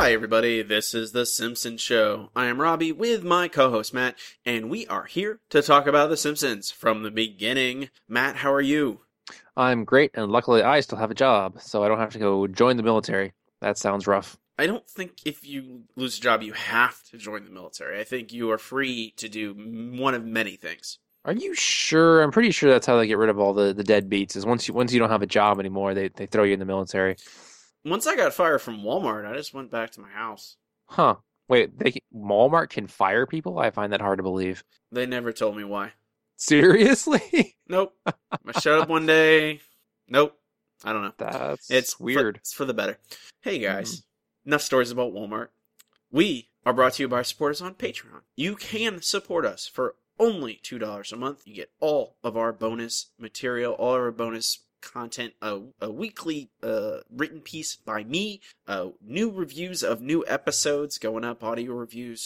Hi, everybody. This is The Simpsons Show. I am Robbie with my co-host Matt, and we are here to talk about The Simpsons from the beginning. Matt, how are you? I'm great, and luckily I still have a job, so I don't have to go join the military. That sounds rough. I don't think if you lose a job, you have to join the military. I think you are free to do one of many things. Are you sure? I'm pretty sure that's how they get rid of all the deadbeats. Is once you don't have a job anymore, they throw you in the military. Once I got fired from Walmart, I just went back to my house. Huh? Wait, Walmart can fire people? I find that hard to believe. They never told me why. Seriously? Nope. I showed up one day. Nope. I don't know. That's weird. It's for the better. Hey guys, enough stories about Walmart. We are brought to you by our supporters on Patreon. You can support us for only $2 a month. You get all of our bonus material, all of our bonus content, a weekly written piece by me, new reviews of new episodes going up, audio reviews.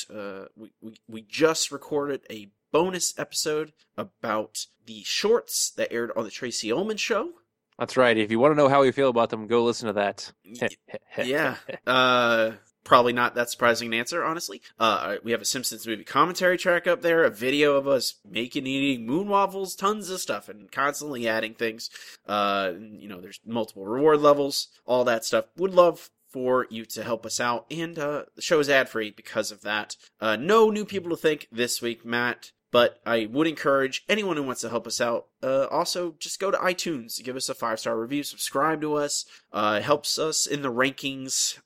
We just recorded a bonus episode about the shorts that aired on the Tracy Ullman Show. That's right. If you want to know how we feel about them, go listen to that. Yeah. Probably not that surprising an answer, honestly. We have a Simpsons movie commentary track up there, a video of us making and eating moon waffles, tons of stuff, and constantly adding things. There's multiple reward levels, all that stuff. Would love for you to help us out, and the show is ad-free because of that. No new people to thank this week, Matt. But I would encourage anyone who wants to help us out, also just go to iTunes, give us a 5-star review, subscribe to us. It helps us in the rankings.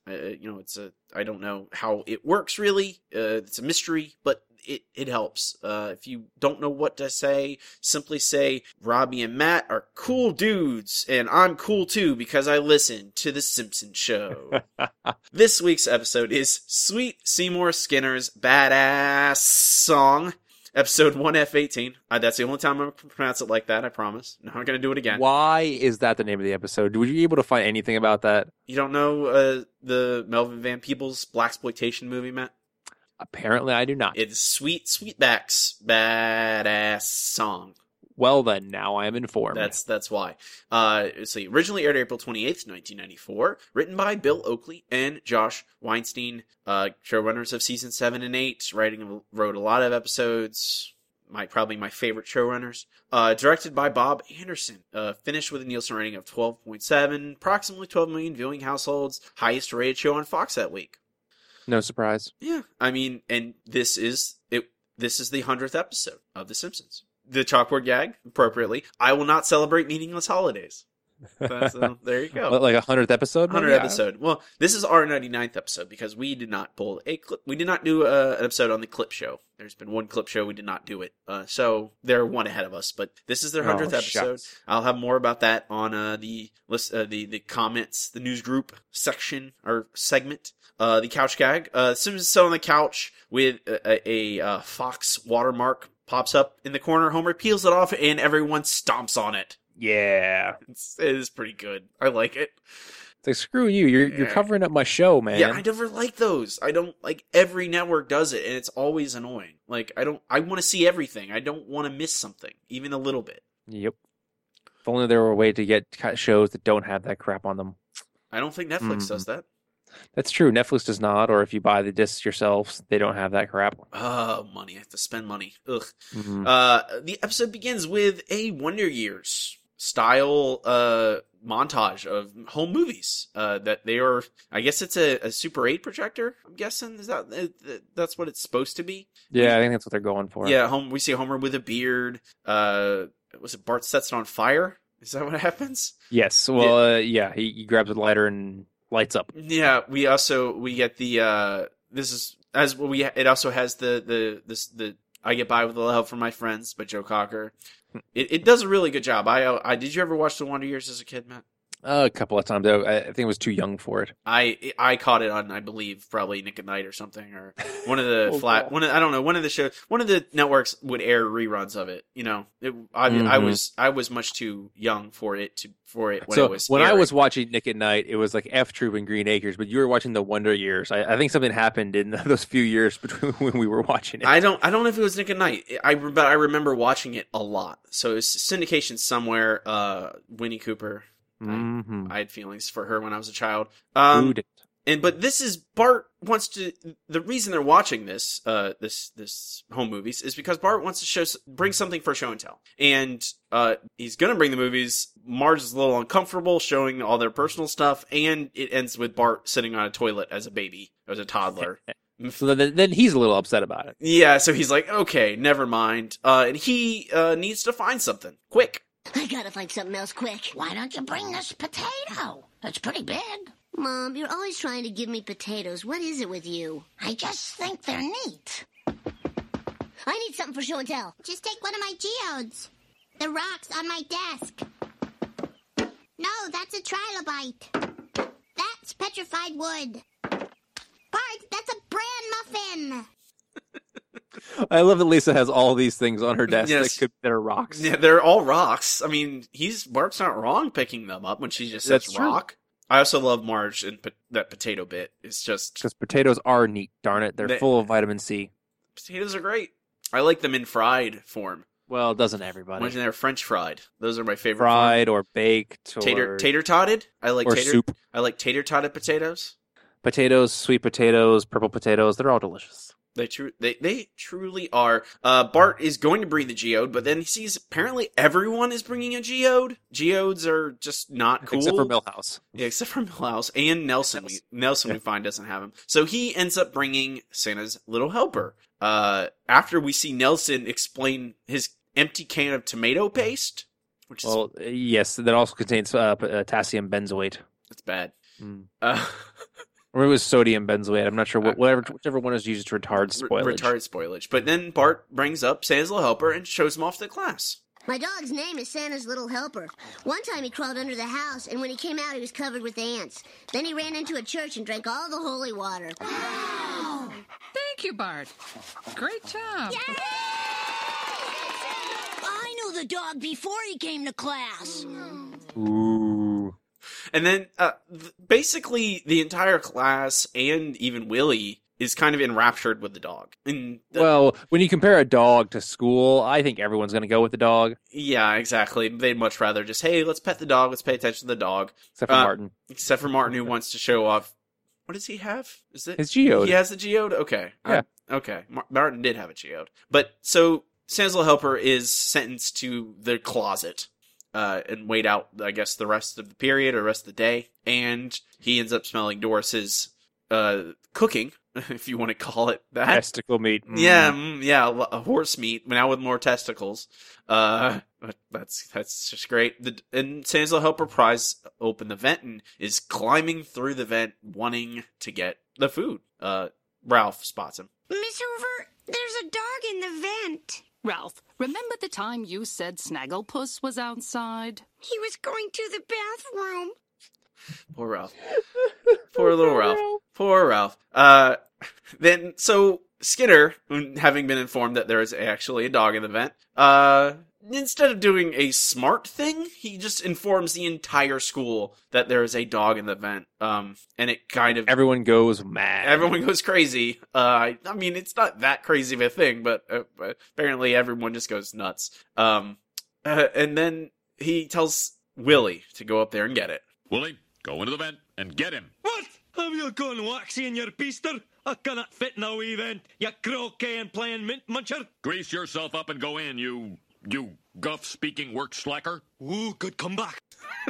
I don't know how it works really. It's a mystery, but it helps. If you don't know what to say, simply say Robbie and Matt are cool dudes, and I'm cool too because I listen to The Simpsons Show. This week's episode is Sweet Seymour Skinner's Badass Song. Episode 1F18. That's the only time I'm going to pronounce it like that, I promise. No, I'm not going to do it again. Why is that the name of the episode? Were you able to find anything about that? You don't know the Melvin Van Peebles blaxploitation movie, Matt? Apparently I do not. It's Sweetback's Badass Song. Well then, now I am informed. That's why. So originally aired April 28th, 1994. Written by Bill Oakley and Josh Weinstein, showrunners of season 7 and 8. Wrote a lot of episodes. Probably my favorite showrunners. Directed by Bob Anderson. Finished with a Nielsen rating of 12.7. Approximately 12 million viewing households. Highest rated show on Fox that week. No surprise. Yeah, I mean, and this is it. This is the 100th episode of The Simpsons. The chalkboard gag, appropriately. I will not celebrate meaningless holidays. There you go. Like 100th episode? 100th episode. Well, this is our 99th episode because we did not pull a clip. We did not do an episode on the clip show. There's been one clip show. We did not do it. So they're one ahead of us. But this is their 100th episode. Shucks. I'll have more about that on the list, the comments, the news group section or segment. The couch gag. Simpsons sit on the couch with a Fox watermark pops up in the corner. Homer peels it off, and everyone stomps on it. Yeah. It is pretty good. I like it. It's like, screw you. You're covering up my show, man. Yeah, I never like those. I don't like every network does it, and it's always annoying. Like, I want to see everything. I don't want to miss something, even a little bit. Yep. If only there were a way to get shows that don't have that crap on them. I don't think Netflix does that. That's true. Netflix does not, or if you buy the discs yourself, they don't have that crap. Oh, money. I have to spend money. Ugh. Mm-hmm. The episode begins with a Wonder Years style montage of home movies that they are. I guess it's a Super 8 projector. I'm guessing that's what it's supposed to be. Yeah, I think that's what they're going for. Yeah, we see Homer with a beard. Was it Bart sets it on fire? Is that what happens? Yes. Well, yeah. He grabs a lighter and lights up. Yeah. We get the this is as well. It also has the I Get By with a Little Help from My Friends by Joe Cocker. It does a really good job. I did you ever watch The Wonder Years as a kid, Matt? A couple of times. I think I was too young for it. I caught it on, I believe, probably Nick at Night or something, or one of the I don't know, one of the shows, one of the networks would air reruns of it. You know, I was much too young for it when it was. When airing. I was watching Nick at Night, it was like F Troop and Green Acres, but you were watching The Wonder Years. I think something happened in those few years between when we were watching it. I don't know if it was Nick at Night. But I remember watching it a lot. So it's syndication somewhere. Winnie Cooper. Mm-hmm. I had feelings for her when I was a child. Who did? But this is Bart wants to. The reason they're watching this home movies is because Bart wants to bring something for show and tell, and he's gonna bring the movies. Marge is a little uncomfortable showing all their personal stuff, and it ends with Bart sitting on a toilet as a baby, as a toddler. So then he's a little upset about it. Yeah, so he's like, okay, never mind. And he needs to find something quick. I gotta find something else quick. Why don't you bring this potato? It's pretty big. Mom, you're always trying to give me potatoes. What is it with you? I just think they're neat. I need something for show and tell. Just take one of my geodes. The rock's on my desk. No, that's a trilobite. That's petrified wood. Bart, that's a bran muffin. I love that Lisa has all these things on her desk Yes. that are rocks. Yeah, they're all rocks. I mean, Bart's not wrong picking them up when she just says That's true. rock. I also love Marge and that potato bit. It's just Because potatoes are neat, darn it. They're full of vitamin C. potatoes are great. I like them in fried form. Well, doesn't everybody? When they're French fried, those are my favorite. Fried or baked or tater totted. I like or tater soup. I like tater totted potatoes. Potatoes, sweet potatoes, purple potatoes. They're all delicious. They truly are. Bart is going to bring the geode, but then he sees apparently everyone is bringing a geode. Geodes are just not cool. Except for Milhouse. Yeah, except for Milhouse and Nelson. We find doesn't have him. So he ends up bringing Santa's little helper. After we see Nelson explain his empty can of tomato paste, which is yes, that also contains potassium benzoate. that's bad. Mm. Or it was sodium benzoate. I'm not sure. Whichever one is used to retard spoilage. Retard spoilage. But then Bart brings up Santa's little helper and shows him off to the class. My dog's name is Santa's Little Helper. One time he crawled under the house, and when he came out, he was covered with ants. Then he ran into a church and drank all the holy water. Thank you, Bart. Great job. Yay! I knew the dog before he came to class. Ooh. And then, basically, the entire class and even Willie is kind of enraptured with the dog. Well, when you compare a dog to school, I think everyone's going to go with the dog. Yeah, exactly. They'd much rather just, hey, let's pet the dog, let's pay attention to the dog. Except for Martin. Except for Martin, who wants to show off. What does he have? Is it his geode? He has the geode? Okay. Yeah. Okay. Martin did have a geode. But, so, Santa's little helper is sentenced to the closet. And wait out, I guess, the rest of the period or rest of the day. And he ends up smelling Doris's cooking, if you want to call it that. Testicle meat. Mm. Yeah, a horse meat, now with more testicles. That's just great. And Santa's little helper pries open the vent and is climbing through the vent, wanting to get the food. Ralph spots him. Miss Hoover, there's a dog in the vent. Ralph, remember the time you said Snagglepuss was outside? He was going to the bathroom. Poor Ralph. Poor little Ralph. Poor Ralph. Then, so, Skinner, having been informed that there is actually a dog in the vent, instead of doing a smart thing, he just informs the entire school that there is a dog in the vent. And it kind of... Everyone goes mad. Everyone goes crazy. I mean, it's not that crazy of a thing, but apparently everyone just goes nuts. And then he tells Willie to go up there and get it. Willie, go into the vent and get him. What? Have you gone waxy in your beaster? I cannot fit in a wee vent, you croquet and playing mint muncher. Grease yourself up and go in, you guff-speaking work slacker. Ooh, good comeback.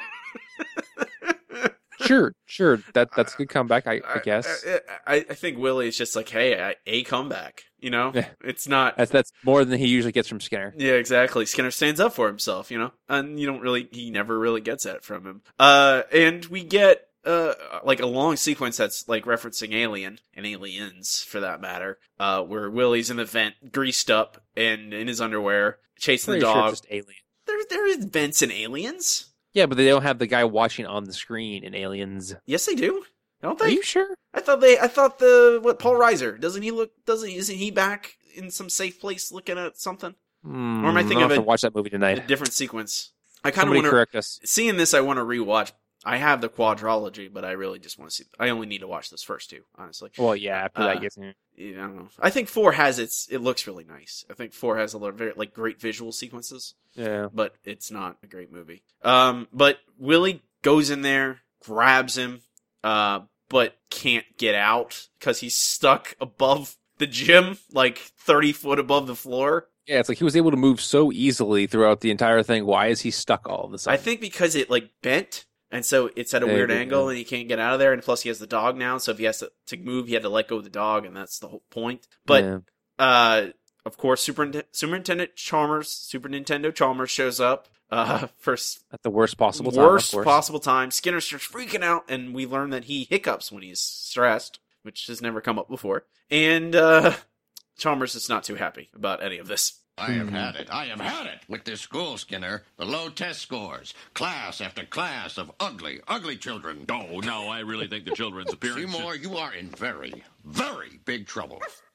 Sure. That's a good comeback, I guess. I think Willie is just like, hey, a comeback. You know, Yeah. It's not. That's more than he usually gets from Skinner. Yeah, exactly. Skinner stands up for himself, you know, and he never really gets that from him. And we get like a long sequence that's like referencing Alien and Aliens for that matter, where Willie's in the vent, greased up and in his underwear, chasing Pretty the sure dog. it's just Alien. There is vents in Aliens. Yeah, but they don't have the guy watching on the screen in Aliens. Yes, they do. Don't they? Are you sure? I thought Paul Reiser, isn't he back in some safe place looking at something? Or am I thinking I'll of have to watch that movie a tonight. different sequence? I kind of Somebody want to correct us. seeing this. I want to rewatch. I have the quadrology, but I really just want to see. I only need to watch those first two, honestly. Well, yeah, after that gets in. Yeah, I don't know. I think 4 has it looks really nice. I think 4 has a lot of very great visual sequences. Yeah. But it's not a great movie. But Willie goes in there, grabs him. but can't get out because he's stuck above the gym, like 30 foot above the floor. Yeah, it's like he was able to move so easily throughout the entire thing. Why is he stuck all of a sudden? I think because it like bent, and so it's at a weird angle, and he can't get out of there. And plus, he has the dog now, so if he has to move, he had to let go of the dog, and that's the whole point. But of course, Superintendent Chalmers, Super Nintendo Chalmers shows up. First at the worst possible time. Skinner starts freaking out, and we learn that he hiccups when he's stressed, which has never come up before. And Chalmers is not too happy about any of this. I have had it with this school, Skinner. The low test scores. Class after class of ugly children. Oh, no, I really think the children's appearance... Seymour, you are in very, very big trouble.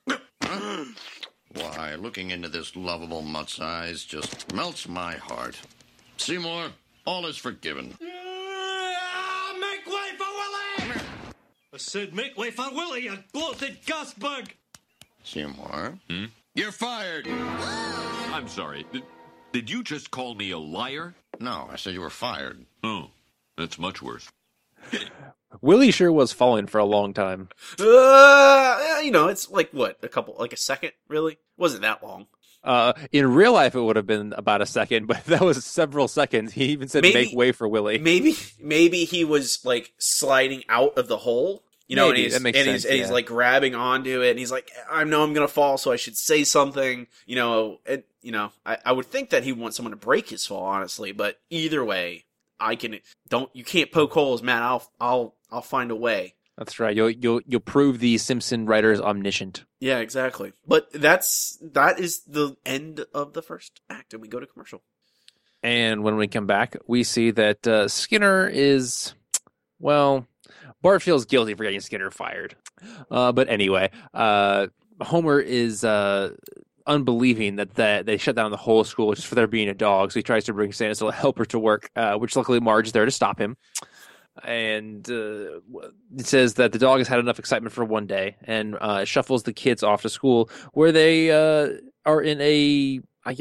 Why, looking into this lovable mutt's eyes just melts my heart. Seymour, all is forgiven. Make way for Willie! I said make way for Willie, you bloated gasbug! Seymour, you're fired! I'm sorry. Did you just call me a liar? No, I said you were fired. Oh, that's much worse. Willie sure was falling for a long time. It's like what, a second, really? Wasn't that long. In real life, it would have been about a second, but that was several seconds. He even said, "Make way for Willie." Maybe he was like sliding out of the hole, and he's like grabbing onto it, and he's like, "I know I'm gonna fall, so I should say something." I would think that he wants someone to break his fall, honestly. But either way, you can't poke holes, man. I'll find a way. That's right. You'll prove the Simpson writers omniscient. Yeah, exactly. But that is the end of the first act, and we go to commercial. And when we come back, we see that Skinner is, well, Bart feels guilty for getting Skinner fired. But anyway, Homer is unbelieving that they shut down the whole school just for there being a dog. So he tries to bring Santa's little helper to work, which luckily Marge is there to stop him. And it says that the dog has had enough excitement for one day and shuffles the kids off to school where they are in they're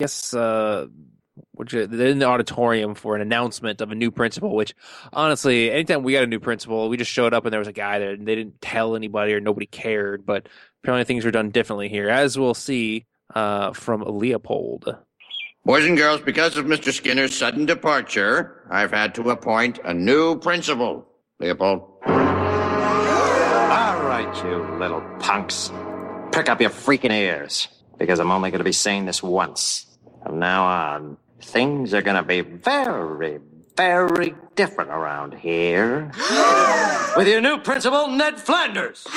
in the auditorium for an announcement of a new principal, which honestly, anytime we got a new principal, we just showed up and there was a guy there and they didn't tell anybody or nobody cared. But apparently things were done differently here, as we'll see from Leopold. Boys and girls, because of Mr. Skinner's sudden departure, I've had to appoint a new principal. Leopold. All right, you little punks. Prick up your freaking ears, because I'm only going to be saying this once. From now on, things are going to be very, very different around here. With your new principal, Ned Flanders.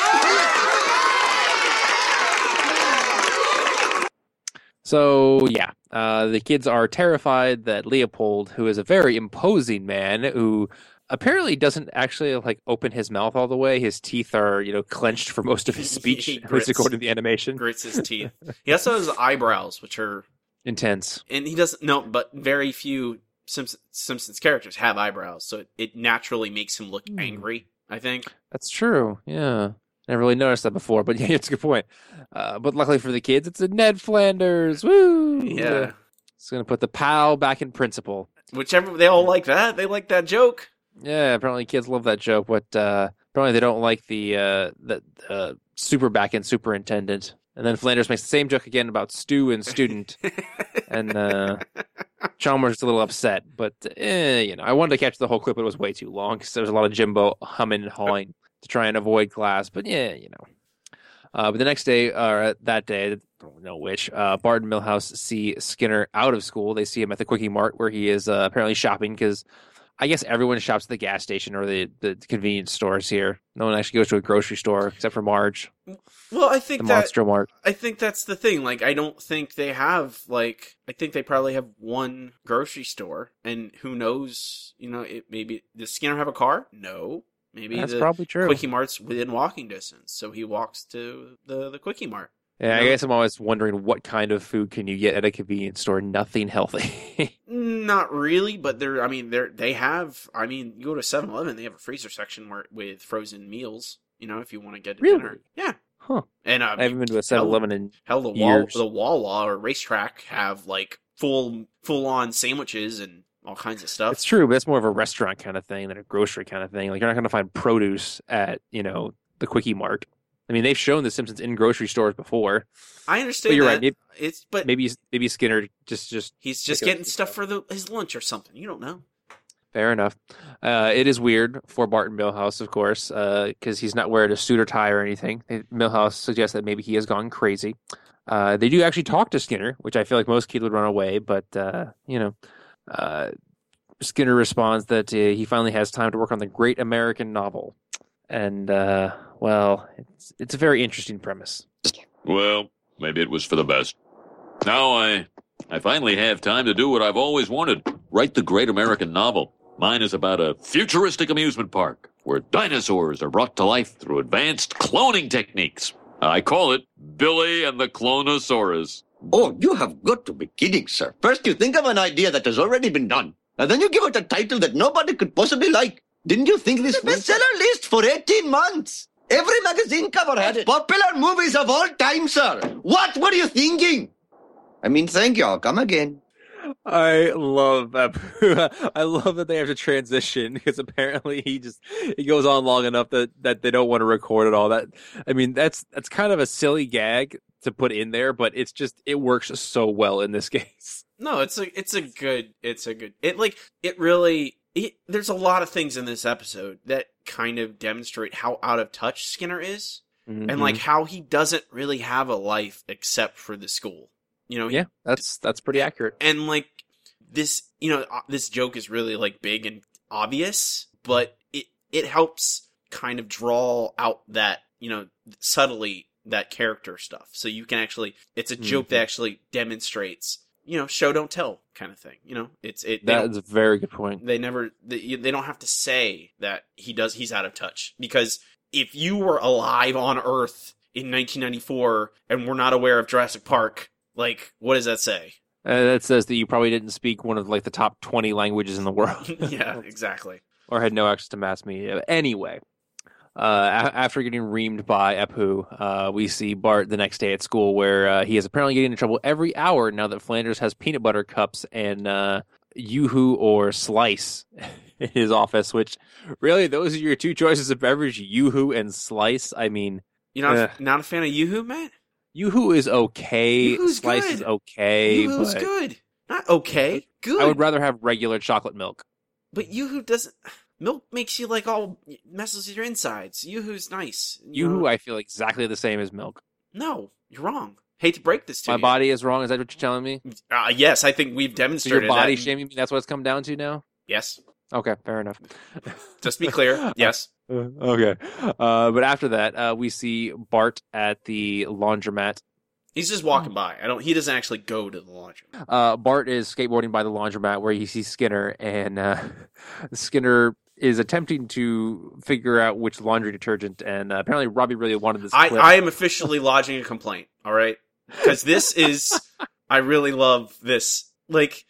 So, yeah, the kids are terrified that Leopold, who is a very imposing man, who apparently doesn't actually, open his mouth all the way. His teeth are, clenched for most of his speech, at least according to the animation. Grits his teeth. He also has eyebrows, which are... intense. And he doesn't... No, but very few Simpsons characters have eyebrows, so it naturally makes him look angry, I think. That's true, yeah. Never really noticed that before, but yeah, it's a good point. But luckily for the kids, it's a Ned Flanders. Woo! Yeah. It's going to put the pal back in principal. Whichever, they all like that. They like that joke. Yeah, apparently kids love that joke, but apparently they don't like the super back in superintendent. And then Flanders makes the same joke again about Stu and student. And Chalmers is a little upset, but I wanted to catch the whole clip, but it was way too long because there was a lot of Jimbo humming and hawing to try and avoid class. But but the next day, or that day, I don't know which, Bart and Milhouse see Skinner out of school. They see him at the Quickie Mart where he is apparently shopping because I guess everyone shops at the gas station or the convenience stores here. No one actually goes to a grocery store except for Marge. Well, I think the Monster Mart. I think that's the thing. I don't think they have, I think they probably have one grocery store, and who knows, maybe, does Skinner have a car? No. Maybe that's probably true. Quickie Mart's within walking distance, so he walks to the Quickie Mart. Yeah, I guess I'm always wondering what kind of food can you get at a convenience store? Nothing healthy. Not really, but they have. You go to 7-Eleven, they have a freezer section with frozen meals. If you want to get dinner. Yeah. Huh. And I haven't been to a 7-Eleven in the years. The Wawa or Racetrack have full on sandwiches and all kinds of stuff. It's true, but it's more of a restaurant kind of thing than a grocery kind of thing. Like, you're not going to find produce at, the Quickie Mart. I mean, they've shown The Simpsons in grocery stores before. I understand but you're that. Right. Maybe Skinner just he's just getting stuff for his lunch or something. You don't know. Fair enough. It is weird for Bart and Milhouse, of course, because he's not wearing a suit or tie or anything. Milhouse suggests that maybe he has gone crazy. They do actually talk to Skinner, which I feel like most kids would run away, but, Skinner responds that he finally has time to work on the great American novel. And, it's a very interesting premise. Well, maybe it was for the best. Now I finally have time to do what I've always wanted. Write the great American novel. Mine is about a futuristic amusement park where dinosaurs are brought to life through advanced cloning techniques. I call it Billy and the Clonosaurus. Oh, you have got to be kidding, sir. First you think of an idea that has already been done, and then you give it a title that nobody could possibly like. Didn't you think this bestseller list for 18 months? Every magazine cover had it. Popular movies of all time, sir. What were you thinking? I mean, thank you. I'll come again. I love that. I love that they have to transition because apparently he goes on long enough that they don't want to record it all. That's kind of a silly gag to put in there, but it works so well in this case. No, there's a lot of things in this episode that kind of demonstrate how out of touch Skinner is, and like how he doesn't really have a life except for the school. That's pretty accurate. And like this, this joke is really like big and obvious, but it helps kind of draw out that, subtly that character stuff. So you can it's a joke that actually demonstrates, show don't tell kind of thing. That's a very good point. They don't have to say that he's out of touch, because if you were alive on Earth in 1994 and were not aware of Jurassic Park, like, what does that say? That says that you probably didn't speak one of like the top 20 languages in the world. Yeah, exactly. Or had no access to mass media. Anyway, after getting reamed by Apu, we see Bart the next day at school, where he is apparently getting in trouble every hour now that Flanders has peanut butter cups and Yoo-hoo or Slice in his office, which really, those are your two choices of beverage, Yoo-hoo and Slice. I mean... You're not a fan of Yoo-hoo, Matt? Yoo-hoo is okay. Yoo-hoo's Slice good. is okay. Yoo-hoo's good. Not okay. Good. I would rather have regular chocolate milk. But Yoo-hoo doesn't... Milk makes you messes with your insides. Yoo-hoo's nice. Yoo-hoo, I feel exactly the same as milk. No, you're wrong. Hate to break this to you. My body is wrong? Is that what you're telling me? Yes, I think we've demonstrated so your body that. shaming me, that's what it's come down to now? Yes. Okay, fair enough. Just to be clear, yes. Okay. But after that, we see Bart at the laundromat. He's just walking by. He doesn't actually go to the laundromat. Bart is skateboarding by the laundromat where he sees Skinner, and Skinner is attempting to figure out which laundry detergent, and apparently Robbie really wanted this clip. I am officially lodging a complaint, all right? Because this is... I really love this. Like...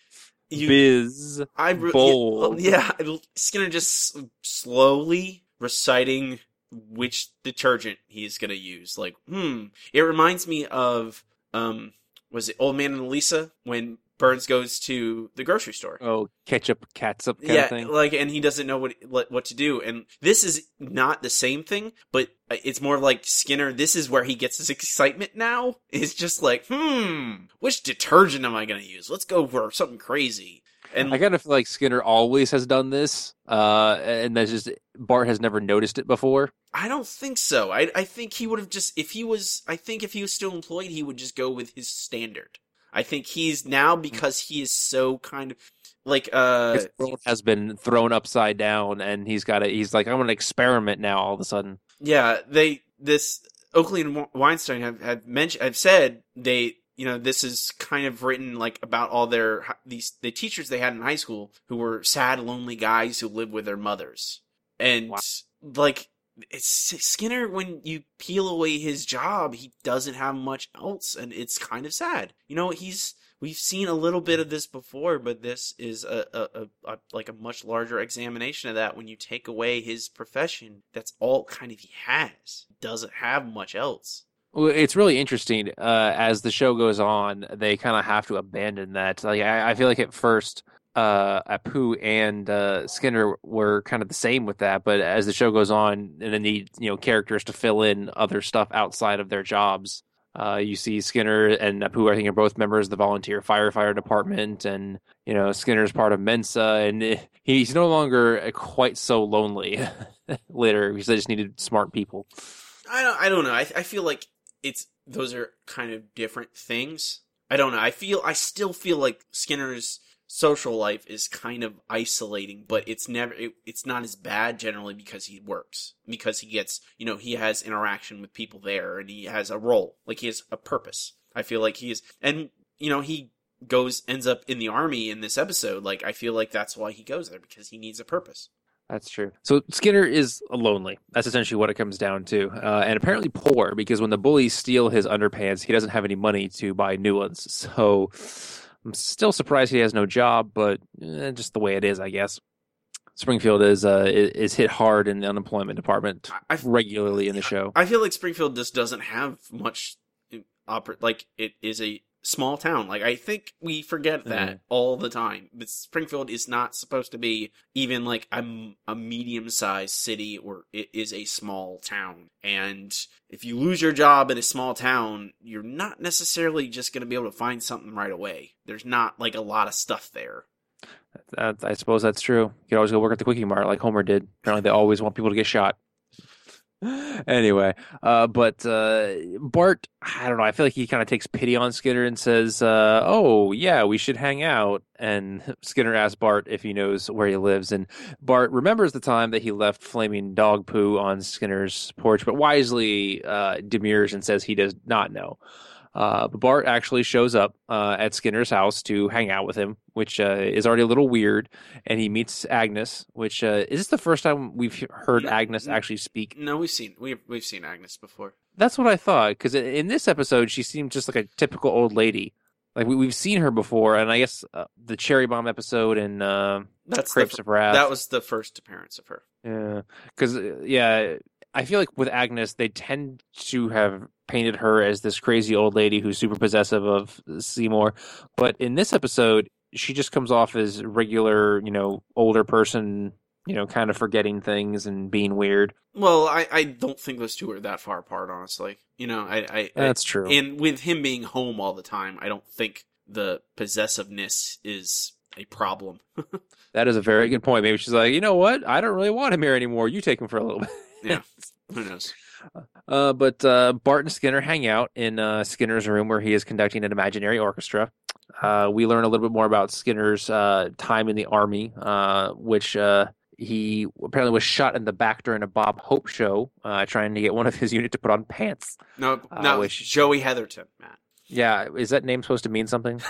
Bold. Yeah, Skinner just slowly reciting which detergent he's gonna use. Like, It reminds me of, was it Old Man and Lisa, when Burns goes to the grocery store? Oh, catsup kind of thing? And he doesn't know what to do. And this is not the same thing, but it's more like Skinner, this is where he gets his excitement now. It's just like, which detergent am I gonna use? Let's go for something crazy. And I kind of feel like Skinner always has done this, and that's just Bart has never noticed it before. I don't think so. I think he would have just, if he was still employed, he would just go with his standard. I think he's now, because he is so kind of like his world has been thrown upside down, and he's like, I'm gonna experiment now all of a sudden. Yeah, Oakley and Weinstein have said this is kind of written like about all the teachers they had in high school who were sad, lonely guys who lived with their mothers. And like, it's Skinner, when you peel away his job, he doesn't have much else, and it's kind of sad. We've seen a little bit of this before, but this is a much larger examination of that. When you take away his profession, that's all kind of he has. He doesn't have much else. Well, it's really interesting. As the show goes on, they kind of have to abandon that. Like, I feel like at first Apu and Skinner were kind of the same with that, but as the show goes on, and they need characters to fill in other stuff outside of their jobs. You see Skinner and Apu, I think, are both members of the volunteer firefighter department, and Skinner's part of Mensa, and he's no longer quite so lonely later because they just needed smart people. I don't know. I feel like those are kind of different things. I don't know. I still feel like Skinner's social life is kind of isolating, but it's not as bad generally because he works, because he gets, he has interaction with people there, and he has a role, like he has a purpose. I feel like he is, and he ends up in the army in this episode. Like, I feel like that's why he goes there, because he needs a purpose. That's true. So Skinner is lonely. That's essentially what it comes down to. And apparently poor, because when the bullies steal his underpants, he doesn't have any money to buy new ones. So I'm still surprised he has no job, but just the way it is, I guess. Springfield is hit hard in the unemployment department regularly in the show. I feel like Springfield just doesn't have much like, it is a small town. Like, I think we forget that all the time. But Springfield is not supposed to be even like a medium-sized city, or it is a small town. And if you lose your job in a small town, you're not necessarily just going to be able to find something right away. There's not like a lot of stuff there. I suppose that's true. You can always go work at the Quickie Mart like Homer did. Apparently they always want people to get shot. Anyway, but Bart, I don't know, I feel like he kind of takes pity on Skinner and says, oh, yeah, we should hang out. And Skinner asks Bart if he knows where he lives. And Bart remembers the time that he left flaming dog poo on Skinner's porch, but wisely demurs and says he does not know. But Bart actually shows up at Skinner's house to hang out with him, which is already a little weird. And he meets Agnes, which is this the first time we've heard Agnes actually speak? No, we've seen Agnes before. That's what I thought, because in this episode she seemed just like a typical old lady. Like we've seen her before, and I guess the Cherry Bomb episode and Crepes of Wrath. That was the first appearance of her. Yeah, because I feel like with Agnes, they tend to have painted her as this crazy old lady who's super possessive of Seymour. But in this episode, she just comes off as regular, older person, kind of forgetting things and being weird. Well, I don't think those two are that far apart, honestly. That's true. And with him being home all the time, I don't think the possessiveness is a problem. That is a very good point. Maybe she's like, you know what? I don't really want him here anymore. You take him for a little bit. Yeah, who knows? But Bart and Skinner hang out in Skinner's room where he is conducting an imaginary orchestra. We learn a little bit more about Skinner's time in the army, which he apparently was shot in the back during a Bob Hope show, trying to get one of his unit to put on pants. No, Joey Heatherton, Matt. Yeah, is that name supposed to mean something?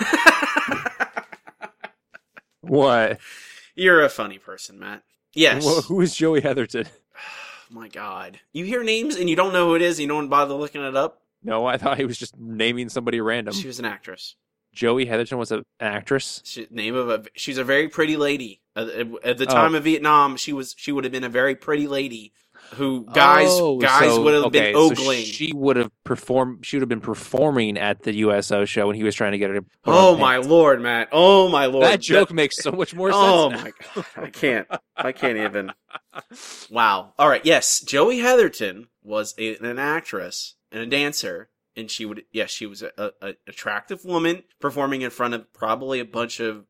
What? You're a funny person, Matt. Yes. Well, who is Joey Heatherton? My God. You hear names and you don't know who it is and you don't bother looking it up? No, I thought he was just naming somebody random. She was an actress. Joey Heatherton was an actress? She's a very pretty lady. At the time of Vietnam, she would have been a very pretty lady who guys would have been ogling. So she would have been performing at the USO show when he was trying to get her to put Oh on my pants. Lord, Matt. Oh my Lord. That joke makes so much more sense. Oh now. my God. I can't even. Wow. All right. Yes. Joey Heatherton was an actress and a dancer. And she was a attractive woman performing in front of probably a bunch of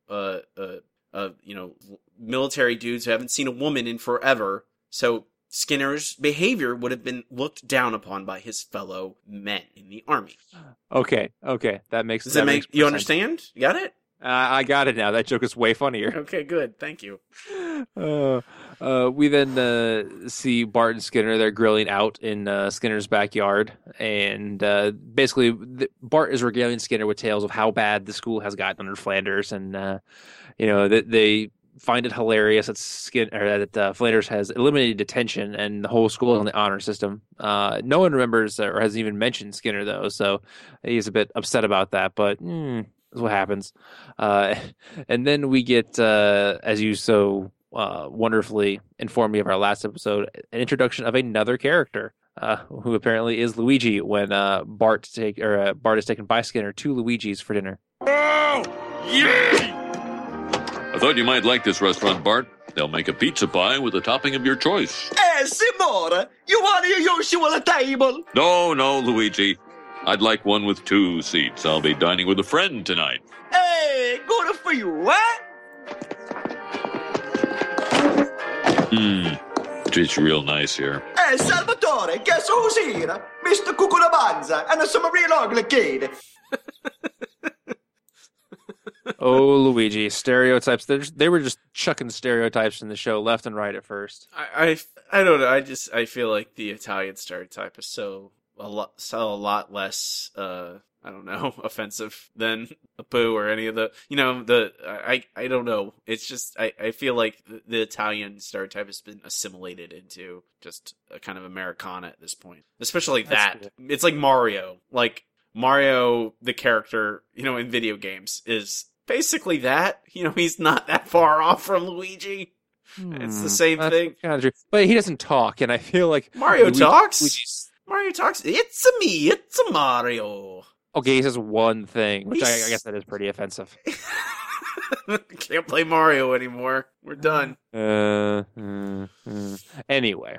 military dudes who haven't seen a woman in forever. So Skinner's behavior would have been looked down upon by his fellow men in the army. Okay, that makes sense. Does you understand? You got it? I got it now. That joke is way funnier. Okay, good. Thank you. We then see Bart and Skinner. They're grilling out in Skinner's backyard. And basically, Bart is regaling Skinner with tales of how bad the school has gotten under Flanders. And, they find it hilarious that Flanders has eliminated detention and the whole school is on the honor system. No one remembers or has even mentioned Skinner, though. So he's a bit upset about that. But that's what happens. And then we get, as you so wonderfully informed me of our last episode, an introduction of another character who apparently is Luigi when Bart is taken by Skinner to Luigi's for dinner. Oh, yeah! thought you might like this restaurant, Bart. They'll make a pizza pie with a topping of your choice. Simora, you want your usual table? No, Luigi. I'd like one with 2 seats. I'll be dining with a friend tonight. Hey, good for you, huh? It's real nice here. Hey, Salvatore, guess who's here? Mr. Cuculabanza, and some real ugly kid. Oh, Luigi, stereotypes. They were just chucking stereotypes in the show left and right at first. I don't know. I feel like the Italian stereotype is a lot less I don't know, offensive than Apu or any of the, I don't know. It's just, I feel like the Italian stereotype has been assimilated into just a kind of Americana at this point. Especially that. Cool. It's like Mario. Like, Mario, the character, in video games, is basically that. He's not that far off from Luigi. It's the same thing. Kind of true. But he doesn't talk, and I feel like Mario talks. Mario talks. It's me. It's a Mario. Okay, he says one thing, which I guess that is pretty offensive. Can't play Mario anymore. We're done. Anyway,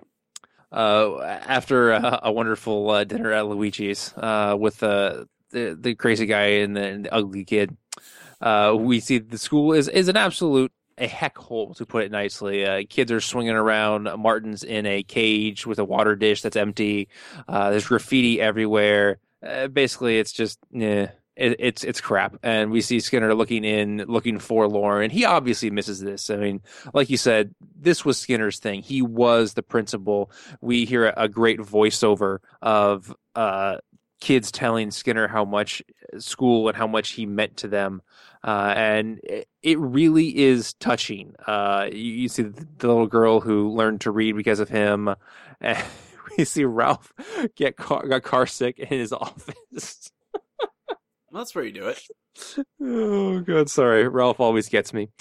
after a wonderful dinner at Luigi's with the crazy guy and the ugly kid, we see the school is an absolute a heck hole, to put it nicely. Kids are swinging around. Martin's in a cage with a water dish that's empty. There's graffiti everywhere. Basically, it's just it's crap. And we see Skinner looking forlorn, and he obviously misses this. I mean, like you said, this was Skinner's thing. He was the principal. We hear a great voiceover of kids telling Skinner how much school and how much he meant to them. And it really is touching. You see the little girl who learned to read because of him. And we see Ralph got car sick in his office. That's where you do it. Oh, God, sorry. Ralph always gets me.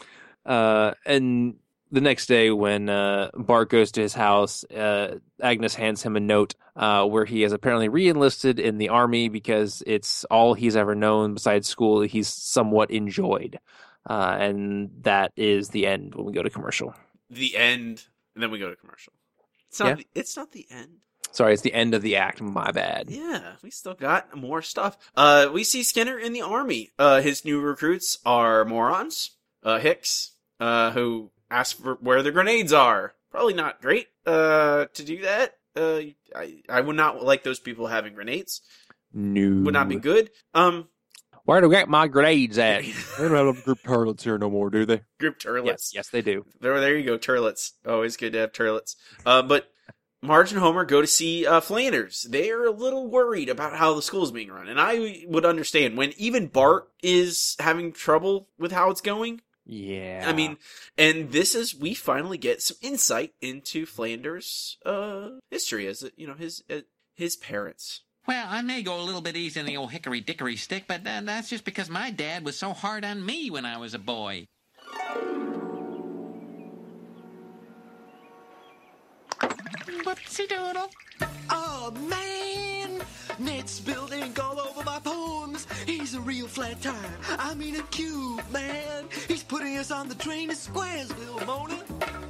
And the next day when Bart goes to his house, Agnes hands him a note where he has apparently re-enlisted in the army because it's all he's ever known besides school he's somewhat enjoyed. And that is the end when we go to commercial. The end, and then we go to commercial. It's not the end. Sorry, it's the end of the act. My bad. Yeah, we still got more stuff. We see Skinner in the army. His new recruits are morons. Hicks, who ask for where the grenades are. Probably not great to do that. I would not like those people having grenades. No. Would not be good. Where do I get my grenades at? They don't have them group turlets here no more, do they? Group turlets. Yes, they do. There you go, turlets. Always good to have turlets. But Marge and Homer go to see Flanders. They are a little worried about how the school's being run. And I would understand when even Bart is having trouble with how it's going. Yeah. I mean, and we finally get some insight into Flanders' history as, his parents. Well, I may go a little bit easy on the old hickory-dickory stick, but that's just because my dad was so hard on me when I was a boy. Whoopsie-doodle. Oh, man! Ned spilled ink all over my poems. He's a real flat tire. I mean a cube, man. He's putting us on the train to Squaresville, Mona.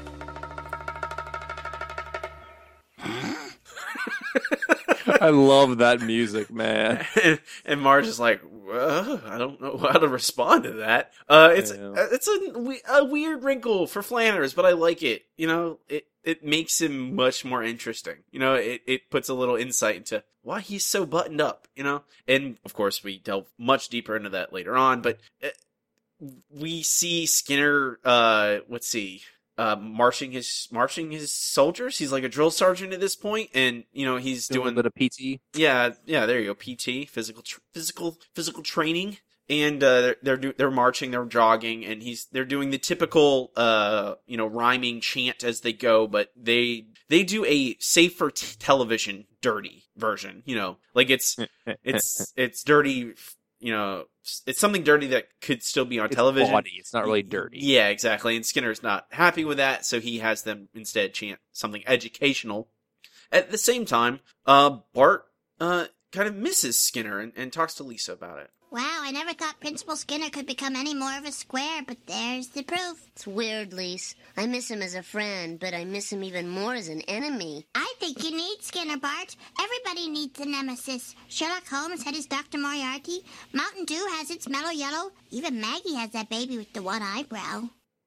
I love that music, man. And Marge is like, I don't know how to respond to that. It's a weird wrinkle for Flanders, but I like it. It makes him much more interesting. It puts a little insight into why he's so buttoned up, And, of course, we delve much deeper into that later on, but we see Skinner, marching his soldiers. He's like a drill sergeant at this point, and he's doing a bit of PT. Yeah, there you go, PT, physical training, and they're marching, they're jogging, and they're doing the typical rhyming chant as they go, but they do a safer television dirty version. Like it's dirty. It's something dirty that could still be on television. Bawdy. It's not really dirty. Yeah, exactly. And Skinner's not happy with that, so he has them instead chant something educational. At the same time, Bart kind of misses Skinner and talks to Lisa about it. Wow, I never thought Principal Skinner could become any more of a square, but there's the proof. It's weird, Lise. I miss him as a friend, but I miss him even more as an enemy. I think you need Skinner, Bart. Everybody needs a nemesis. Sherlock Holmes had his Dr. Moriarty. Mountain Dew has its Mellow Yellow. Even Maggie has that baby with the one eyebrow.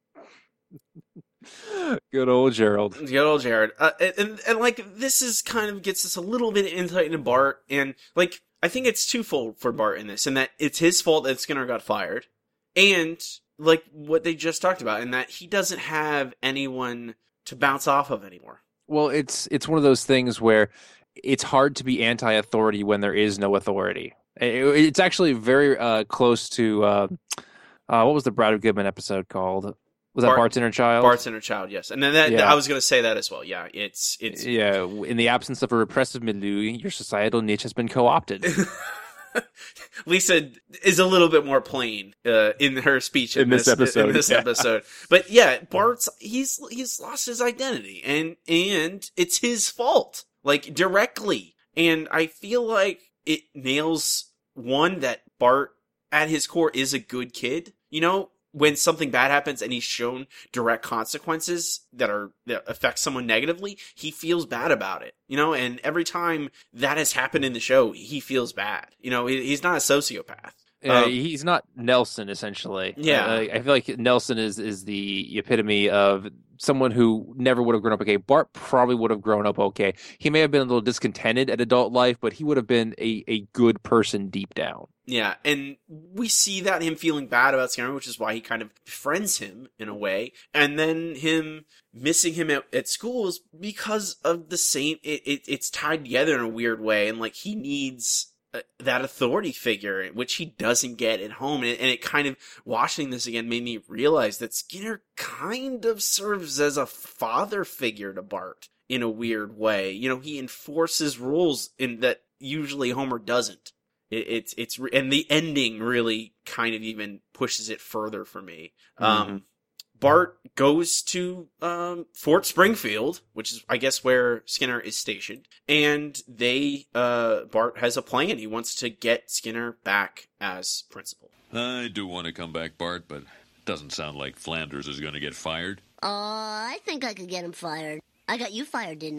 Good old Gerald. Good old Jared. And like, this is kind of gets us a little bit of insight into Bart, and, like, I think it's twofold for Bart in this, and that it's his fault that Skinner got fired, and, like, what they just talked about, and that he doesn't have anyone to bounce off of anymore. Well, it's one of those things where it's hard to be anti-authority when there is no authority. It's actually very close to, what was the Brad Goodman episode called? Was that Bart's Inner Child? Bart's Inner Child, yes. And then I was going to say that as well. Yeah, it's yeah. In the absence of a repressive milieu, your societal niche has been co-opted. Lisa is a little bit more plain in her speech in this episode. In this episode, but yeah, Bart's he's lost his identity, and it's his fault, like, directly. And I feel like it nails one, that Bart at his core is a good kid. You know, when something bad happens and he's shown direct consequences that affect someone negatively, he feels bad about it, you know, and every time that has happened in the show, he feels bad. You know, he's not a sociopath. He's not Nelson, essentially. Yeah. I feel like Nelson is the epitome of someone who never would have grown up okay. Bart probably would have grown up okay. He may have been a little discontented at adult life, but he would have been a good person deep down. Yeah, and we see that him feeling bad about Skinner, which is why he kind of befriends him in a way, and then him missing him at school is because of the same. It's tied together in a weird way, and like he needs that authority figure, which he doesn't get at home, and it kind of, watching this again, made me realize that Skinner kind of serves as a father figure to Bart in a weird way. You know, he enforces rules in that usually Homer doesn't. It's and the ending really kind of even pushes it further for me. Bart goes to Fort Springfield, which is, I guess, where Skinner is stationed, and Bart has a plan. He wants to get Skinner back as principal. I do want to come back, Bart, but it doesn't sound like Flanders is going to get fired. I think I could get him fired. I got you fired, didn't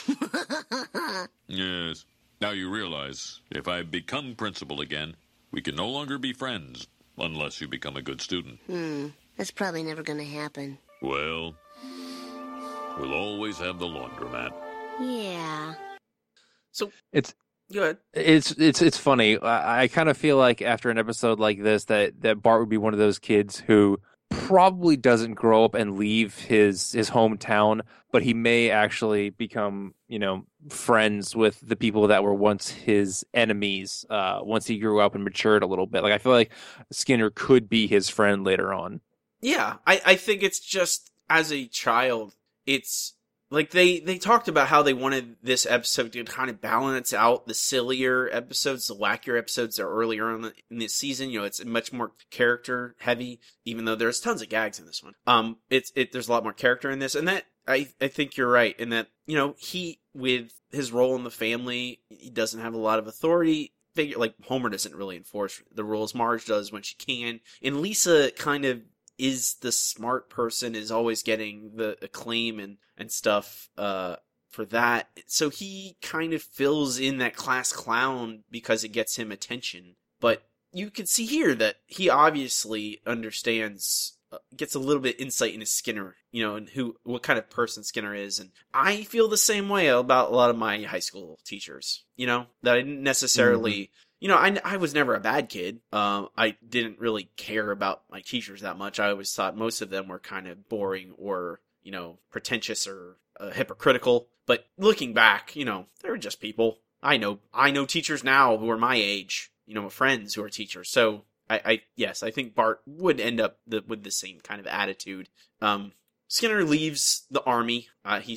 I? Yes. Now you realize, if I become principal again, we can no longer be friends, unless you become a good student. That's probably never going to happen. Well, we'll always have the laundromat. Yeah. So it's good. It's funny. I kind of feel like after an episode like this that Bart would be one of those kids who probably doesn't grow up and leave his hometown, but he may actually become, you know, friends with the people that were once his enemies once he grew up and matured a little bit. Like, I feel like Skinner could be his friend later on. Yeah, I think it's just, as a child, it's like they talked about how they wanted this episode to kind of balance out the sillier episodes, the wackier episodes that are earlier on in this season. You know, it's much more character heavy, even though there's tons of gags in this one. There's a lot more character in this, and that I think you're right in that, you know, he, with his role in the family, he doesn't have a lot of authority. Like, Homer doesn't really enforce the rules. Marge does when she can, and Lisa kind of is the smart person, is always getting the acclaim and stuff for that. So he kind of fills in that class clown because it gets him attention. But you can see here that he obviously understands, gets a little bit insight into Skinner, you know, and what kind of person Skinner is. And I feel the same way about a lot of my high school teachers, you know, that I didn't necessarily... You know, I was never a bad kid. I didn't really care about my teachers that much. I always thought most of them were kind of boring or, you know, pretentious or hypocritical. But looking back, you know, they were just people. I know teachers now who are my age, you know, friends who are teachers. So yes, I think Bart would end up with the same kind of attitude. Skinner leaves the army. He's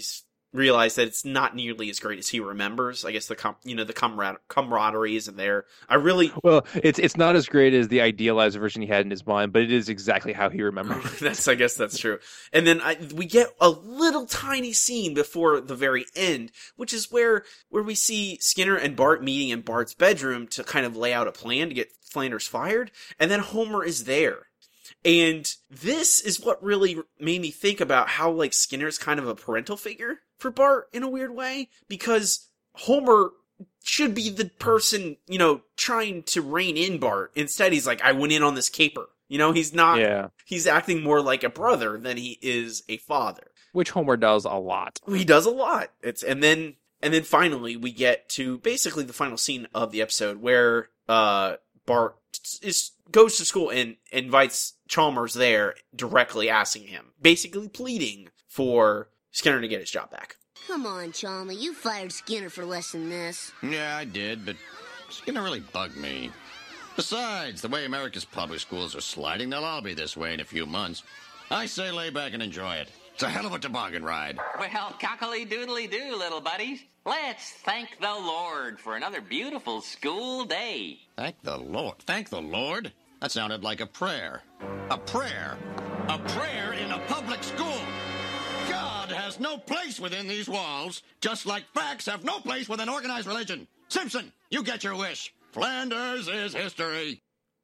realize that it's not nearly as great as he remembers. I guess the camaraderie isn't there. Well, it's not as great as the idealized version he had in his mind, but it is exactly how he remembered. I guess that's true. And then we get a little tiny scene before the very end, which is where we see Skinner and Bart meeting in Bart's bedroom to kind of lay out a plan to get Flanders fired, and then Homer is there. And this is what really made me think about how, like, Skinner's kind of a parental figure for Bart in a weird way, because Homer should be the person, trying to rein in Bart. Instead, he's like, I went in on this caper. He's not, he's acting more like a brother than he is a father. Which Homer does a lot. He does a lot. And then finally we get to basically the final scene of the episode where, Bart goes to school and invites Chalmers there, directly asking him, basically pleading for Skinner to get his job back. Come on, Chalmers, you fired Skinner for less than this. Yeah, I did, but Skinner really bugged me. Besides, the way America's public schools are sliding, they'll all be this way in a few months. I say lay back and enjoy it. It's a hell of a toboggan ride. Well, cockily-doodly-doo, little buddies. Let's thank the Lord for another beautiful school day. Thank the Lord. Thank the Lord? That sounded like a prayer. A prayer? A prayer in a public school? God has no place within these walls, just like facts have no place within organized religion. Simpson, you get your wish. Flanders is history.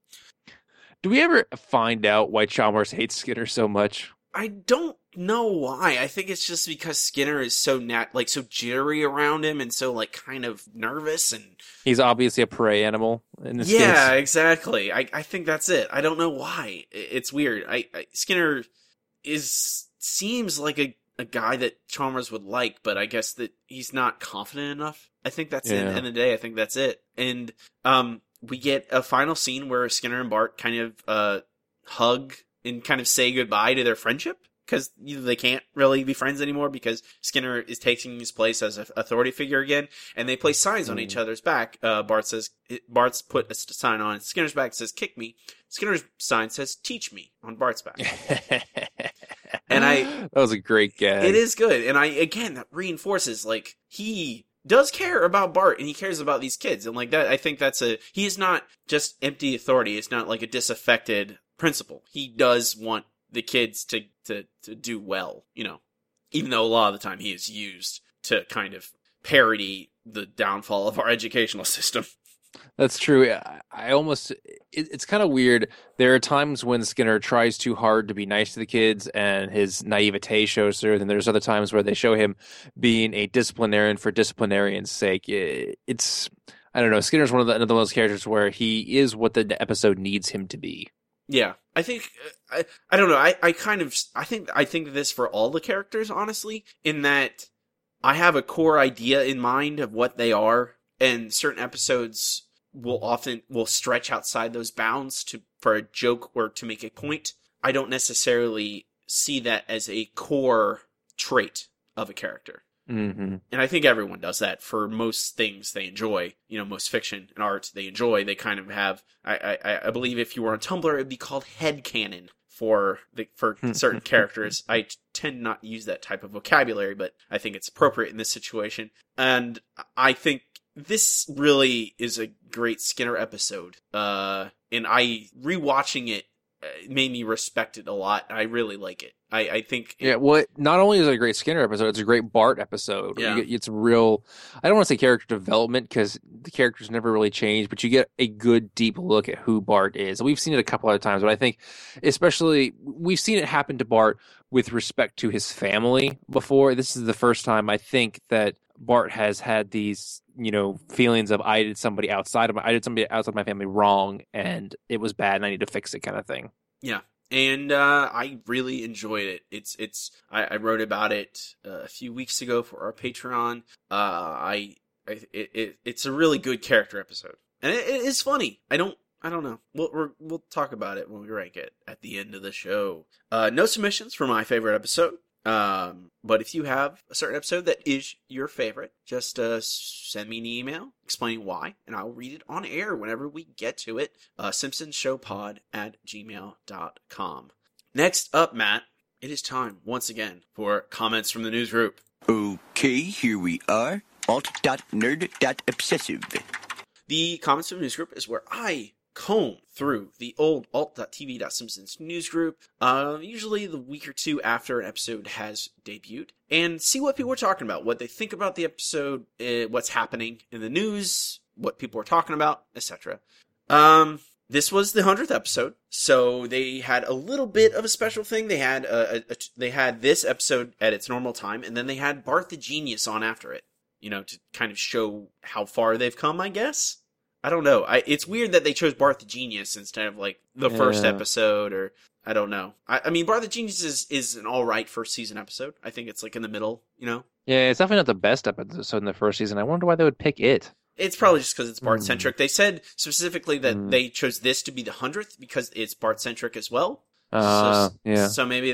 Do we ever find out why Chalmers hates Skinner so much? I don't know why. I think it's just because Skinner is so so jittery around him and so kind of nervous, and he's obviously a prey animal in this case. Exactly. I think that's it. I don't know why. It's weird. Skinner seems like a guy that Chalmers would like, but I guess that he's not confident enough. I think that's it. At the end of the day, I think that's it. And we get a final scene where Skinner and Bart kind of hug and kind of say goodbye to their friendship, because they can't really be friends anymore because Skinner is taking his place as an authority figure again, and they place signs on each other's back. Bart's put a sign on Skinner's back that says "kick me." Skinner's sign says "teach me" on Bart's back. And that was a great gag. It is good, and that reinforces he does care about Bart, and he cares about these kids, and that. I think he is not just empty authority. It's not like a disaffected principal. He does want the kids to do well, even though a lot of the time he is used to kind of parody the downfall of our educational system. That's true. It's kind of weird. There are times when Skinner tries too hard to be nice to the kids and his naivete shows through. Then there's other times where they show him being a disciplinarian for disciplinarian's sake. I don't know. Skinner's one of those characters where he is what the episode needs him to be. Yeah, I think I don't know. I think this for all the characters, honestly, in that I have a core idea in mind of what they are, and certain episodes will stretch outside those bounds for a joke or to make a point. I don't necessarily see that as a core trait of a character. Mm-hmm. And I think everyone does that for most things they enjoy. Most fiction and art they enjoy. They kind of have. I believe if you were on Tumblr, it'd be called headcanon for certain characters. I tend not to use that type of vocabulary, but I think it's appropriate in this situation. And I think this really is a great Skinner episode. And rewatching it made me respect it a lot. I really like it. I think... not only is it a great Skinner episode, it's a great Bart episode. Yeah. It's real... I don't want to say character development, because the characters never really change, but you get a good, deep look at who Bart is. We've seen it a couple other times, but I think especially... We've seen it happen to Bart with respect to his family before. This is the first time, I think, that Bart has had these... feelings of I did somebody outside of my family wrong, and it was bad, and I need to fix it, kind of thing. Yeah, and I really enjoyed it. I wrote about it a few weeks ago for our Patreon. It's a really good character episode, and it is funny. I don't know. We'll talk about it when we rank it at the end of the show. No submissions for my favorite episode. But if you have a certain episode that is your favorite, just send me an email explaining why, and I'll read it on air whenever we get to it. simpsonshowpod@gmail.com. Next up, Matt, it is time once again for comments from the news group. Okay, here we are. Alt.nerd.obsessive. The Comments from News Group is where I comb through the old alt.tv.simpsons news group, usually the week or two after an episode has debuted, and see what people are talking about, what they think about the episode, what's happening in the news, what people are talking about, etc. This was the 100th episode, so they had a little bit of a special thing. They had they had this episode at its normal time, and then they had Bart the Genius on after it, to kind of show how far they've come, I guess. I don't know. It's weird that they chose Bart the Genius instead of, like, the first episode, or I don't know. I mean, Bart the Genius is an alright first season episode. I think it's, like, in the middle, Yeah, it's definitely not the best episode in the first season. I wonder why they would pick it. It's probably just because it's Bart-centric. They said specifically that they chose this to be the 100th because it's Bart-centric as well. Yeah. So maybe,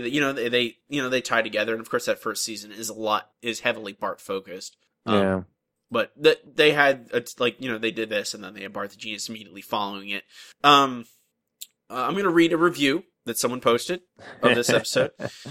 they tie together, and of course that first season is heavily Bart-focused. Yeah. But they had, they did this, and then they had Bart the Genius immediately following it. I'm going to read a review that someone posted of this episode.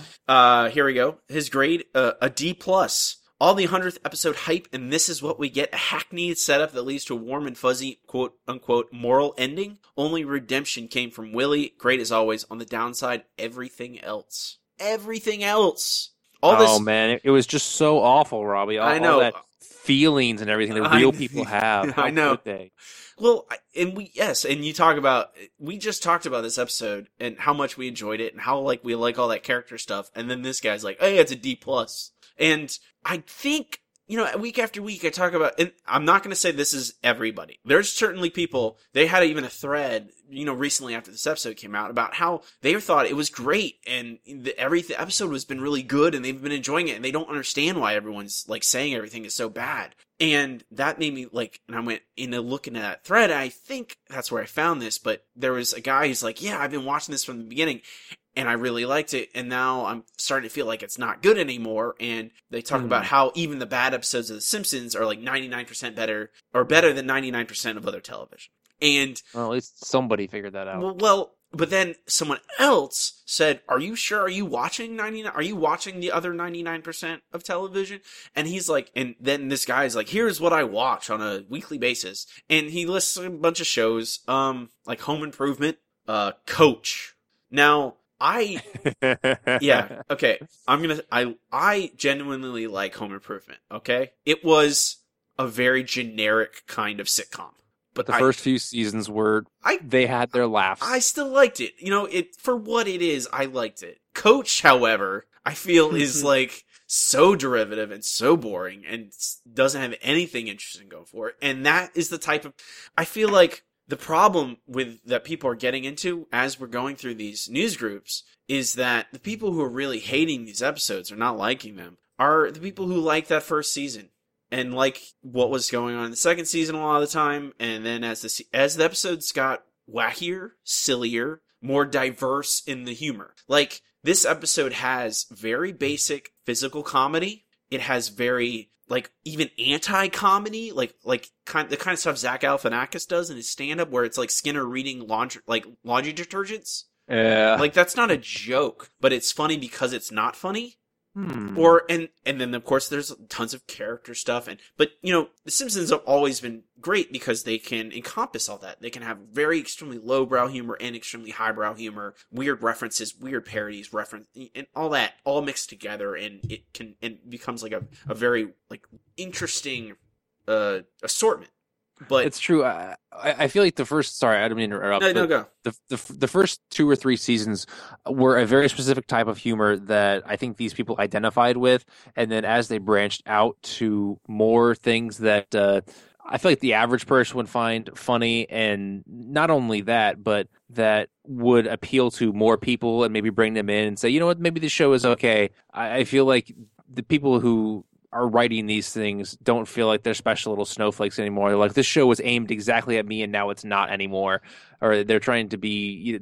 Here we go. His grade, a D+. All the 100th episode hype, and this is what we get: a hackneyed setup that leads to a warm and fuzzy, quote-unquote, moral ending. Only redemption came from Willie. Great as always. On the downside, everything else. Everything else. Man, it was just so awful, Robbie. I know. All that feelings and everything that real people have. How I know. could they? Well, and you talk about, we just talked about this episode and how much we enjoyed it and how, like, we like all that character stuff, and then this guy's like, hey, it's a D+. And I think, week after week I talk about, and I'm not going to say this is everybody. There's certainly people, they had even a thread, recently after this episode came out about how they thought it was great and the episode has been really good and they've been enjoying it and they don't understand why everyone's, like, saying everything is so bad. And that made me, like, and I went into looking at that thread, and I think that's where I found this, but there was a guy who's like, yeah, I've been watching this from the beginning, and I really liked it, and now I'm starting to feel like it's not good anymore, and they talk about how even the bad episodes of The Simpsons are, like, 99% better, or better than 99% of other television. And well, at least somebody figured that out. Well, but then someone else said, are you sure? Are you watching the other 99% of television? And he's like, and then this guy's like, here's what I watch on a weekly basis. And he lists a bunch of shows, like Home Improvement, Coach. Now, yeah, okay. I genuinely like Home Improvement, okay? It was a very generic kind of sitcom. But the first few seasons they had their laughs. I still liked it. For what it is, I liked it. Coach, however, I feel is, like, so derivative and so boring and doesn't have anything interesting going for it. And that is the type of, I feel like the problem that people are getting into as we're going through these news groups is that the people who are really hating these episodes or not liking them are the people who like that first season. And like what was going on in the second season a lot of the time, and then as the episodes got wackier, sillier, more diverse in the humor. Like, this episode has very basic physical comedy. It has very, like, even anti-comedy, the kind of stuff Zach Galifianakis does in his stand-up, where it's like Skinner reading laundry detergents. Yeah. Like, that's not a joke, but it's funny because it's not funny. And then of course there's tons of character stuff, but The Simpsons have always been great because they can encompass all that. They can have very extremely lowbrow humor and extremely highbrow humor, weird references, weird parodies, and all that all mixed together, and it becomes like a very, like, interesting assortment. But it's true. I feel like the first. Sorry, I didn't mean to interrupt. No, go. The first 2 or 3 seasons were a very specific type of humor that I think these people identified with, and then as they branched out to more things that I feel like the average person would find funny, and not only that, but that would appeal to more people and maybe bring them in and say, you know what, maybe the show is okay. I feel like the people who are writing these things don't feel like they're special little snowflakes anymore. They're like, this show was aimed exactly at me and now it's not anymore. Or they're trying to be,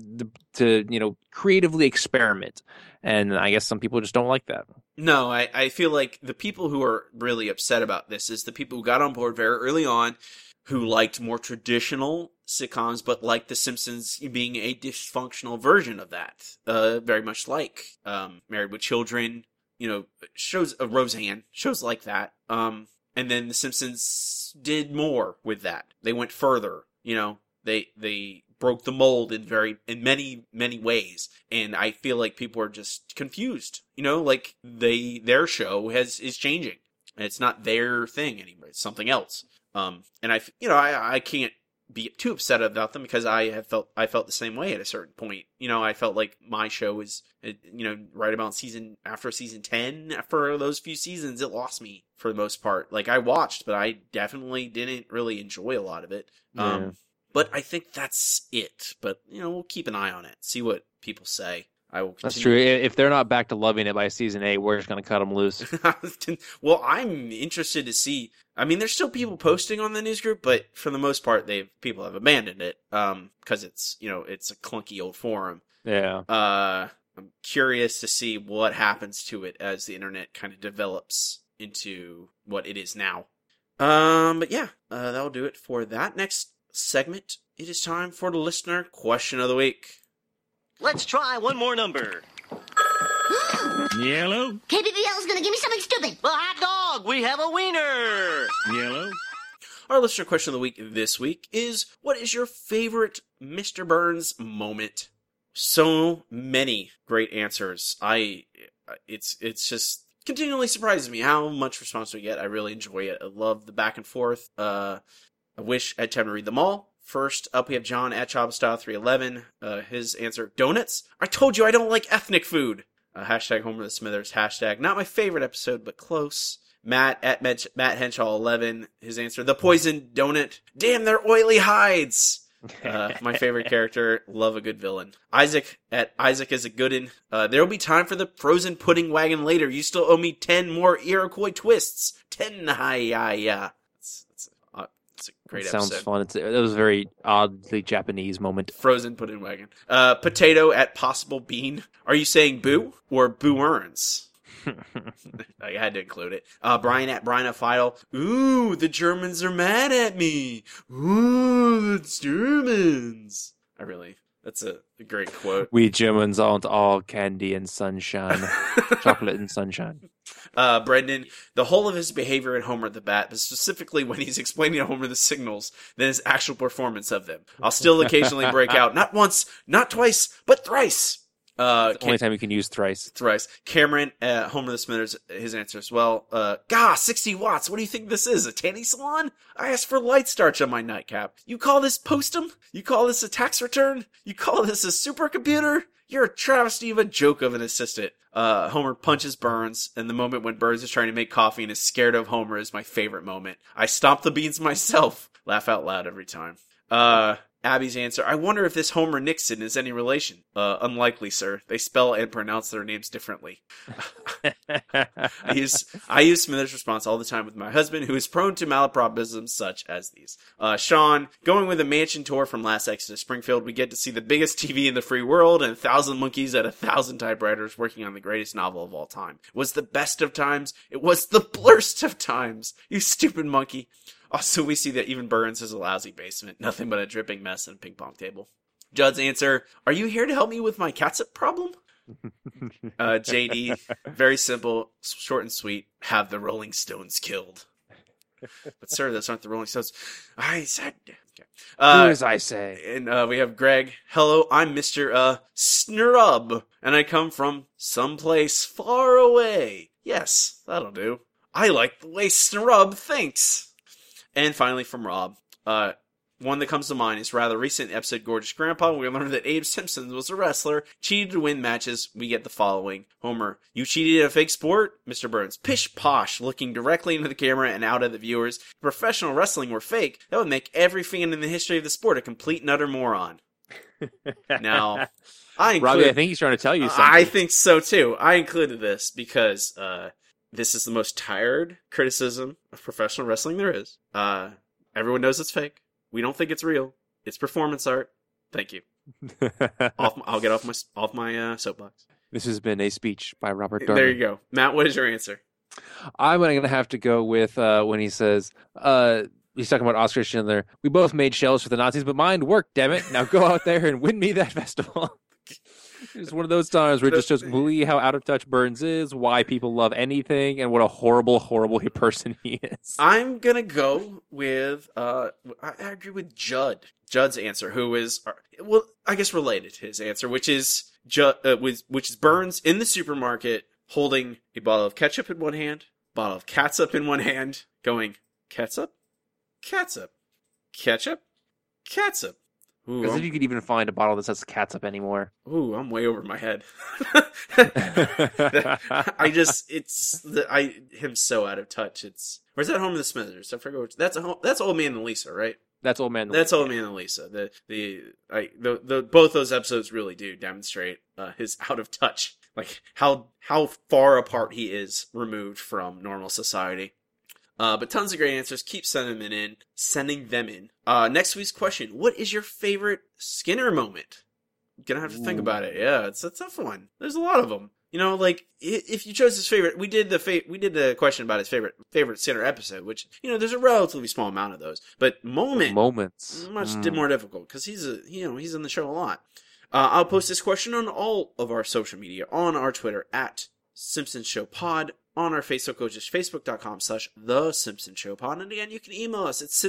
creatively experiment. And I guess some people just don't like that. No, I feel like the people who are really upset about this is the people who got on board very early on, who liked more traditional sitcoms, but liked The Simpsons being a dysfunctional version of that. Very much like Married with Children, shows Roseanne, shows like that. And then The Simpsons did more with that. They went further. They broke the mold in many ways, and I feel like people are just confused. Like their show is changing. It's not their thing anymore. It's something else. And I can't be too upset about them because I felt the same way at a certain point. I felt like my show was, right about after season 10, after those few seasons, it lost me for the most part. Like I watched, but I definitely didn't really enjoy a lot of it. Yeah. But I think that's it. But, we'll keep an eye on it. See what people say. I will continue. That's true. If they're not back to loving it by season 8, we're just going to cut them loose. Well, I'm interested to see. I mean, there's still people posting on the news group, but for the most part, people have abandoned it. Because it's a clunky old forum. Yeah. I'm curious to see what happens to it as the internet kind of develops into what it is now. But yeah, that'll do it for that. Next segment, it is time for the listener question of the week. Let's try one more number. Yellow. KBBL is going to give me something stupid. A hot dog. We have a wiener. Yellow. Our listener question of the week this week is, what is your favorite Mr. Burns moment? So many great answers. It's just continually surprises me how much response we get. I really enjoy it. I love the back and forth. I wish I had time to read them all. First up, we have John at ChobStyle311. His answer, donuts? I told you I don't like ethnic food. Hashtag Homer the Smithers. Hashtag not my favorite episode, but close. Matt at Matt Henshaw 11. His answer, the poison donut. Damn, they're oily hides. My favorite character. Love a good villain. Isaac at Isaac is a goodin. There'll be time for the frozen pudding wagon later. You still owe me 10 more Iroquois twists. 10 hi-ya. It's a great episode. Sounds fun. It was a very oddly Japanese moment. Frozen pudding wagon. Potato at Possible Bean. Are you saying boo or boo earns? I had to include it. Brian at Brian Fidel. Ooh, the Germans are mad at me. Ooh, it's Germans. That's a great quote. We Germans aren't all candy and sunshine. Chocolate and sunshine. Brendan, the whole of his behavior in Homer the Bat, but specifically when he's explaining to Homer the signals, then his actual performance of them. I'll still occasionally break out, not once, not twice, but thrice. The only time you can use thrice. Thrice. Cameron, Homer the Smithers, his answer as well. 60 watts. What do you think this is? A tanning salon? I asked for light starch on my nightcap. You call this postum? You call this a tax return? You call this a supercomputer? You're a travesty of a joke of an assistant. Homer punches Burns, and the moment when Burns is trying to make coffee and is scared of Homer is my favorite moment. I stomp the beans myself. Laugh out loud every time. Abby's answer, I wonder if this Homer Nixon is any relation. Unlikely, sir. They spell and pronounce their names differently. I use Smithers' response all the time with my husband, who is prone to malapropisms such as these. Sean, going with a mansion tour from Last Exit to Springfield, we get to see the biggest TV in the free world and 1,000 monkeys at 1,000 typewriters working on the greatest novel of all time. It was the best of times. It was the blurst of times. You stupid monkey. Also, we see that even Burns has a lousy basement. Nothing but a dripping mess and a ping pong table. Judd's answer, are you here to help me with my catsup problem? JD, very simple, short and sweet. Have the Rolling Stones killed. But sir, those aren't the Rolling Stones. I said... Okay. Who as I say. And we have Greg. Hello, I'm Mr. Snrub, and I come from someplace far away. Yes, that'll do. I like the way Snrub thinks. And finally from Rob, one that comes to mind is rather recent episode Gorgeous Grandpa. We learned that Abe Simpson was a wrestler, cheated to win matches. We get the following. Homer, you cheated at a fake sport? Mr. Burns, pish posh, looking directly into the camera and out at the viewers. If professional wrestling were fake, that would make every fan in the history of the sport a complete and utter moron. Now, Robbie, I think he's trying to tell you something. I think so too. I included this because, this is the most tired criticism of professional wrestling there is. Everyone knows it's fake. We don't think it's real. It's performance art. Thank you. I'll get off my soapbox. This has been a speech by Robert Darby. There you go. Matt, what is your answer? I'm going to have to go with when he says, he's talking about Oscar Schindler. We both made shells for the Nazis, but mine worked, damn it. Now go out there and win me that festival. It's one of those times where it just shows completely how out of touch Burns is, why people love anything, and what a horrible, horrible person he is. I'm gonna go with I agree with Judd's answer, who is I guess related to his answer, which is which is Burns in the supermarket holding a bottle of ketchup in one hand, bottle of catsup in one hand, going catsup, catsup, ketchup, catsup. Because if you could even find a bottle that says catsup anymore. Ooh, I'm way over my head. Him so out of touch. Or is that Home of the Smithers? I forget that's Old Man and Lisa, right? That's Old Man. That's Old Man and Lisa. Both those episodes really do demonstrate his out of touch, like how far apart he is removed from normal society. But tons of great answers. Keep sending them in. Next week's question: what is your favorite Skinner moment? I'm gonna have to think about it. Yeah, it's a tough one. There's a lot of them. You know, like if you chose his favorite, we did the question about his favorite Skinner episode, which there's a relatively small amount of those. But moments much more difficult because he's in the show a lot. I'll post this question on all of our social media, on our Twitter at Simpsons Show Pod, on our Facebook, which is facebook.com/The Simpsons Show Pod. And again, you can email us at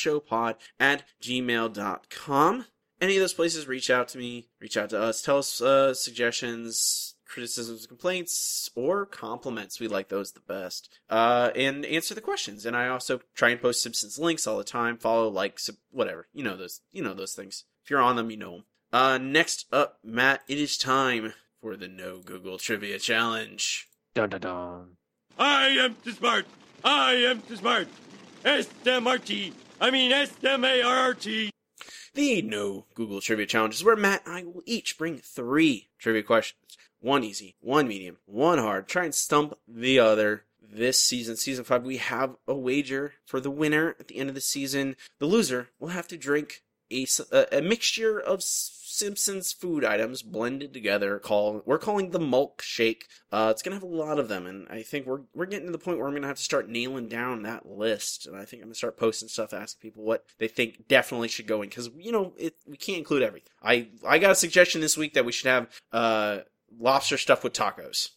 simpsonshowpod@gmail.com. Any of those places, reach out to me, reach out to us, tell us suggestions, criticisms, complaints, or compliments. We like those the best. And answer the questions. And I also try and post Simpsons links all the time. Follow, like, whatever. You know those things. If you're on them, you know them. Next up, Matt, it is time for the No Google Trivia Challenge. Dun dun dun. I am too smart. I am too smart. S-M-R-T. I mean S-M-A-R-R-T. The No Google Trivia Challenge is where Matt and I will each bring 3 trivia questions. One easy, one medium, one hard. Try and stump the other. This season, Season 5, we have a wager for the winner at the end of the season. The loser will have to drink a mixture of Simpsons food items blended together. We're calling the Mulk Shake. It's gonna have a lot of them, and I think we're getting to the point where I'm gonna have to start nailing down that list. And I think I'm gonna start posting stuff, asking people what they think definitely should go in, because we can't include everything. I got a suggestion this week that we should have lobster stuffed with tacos.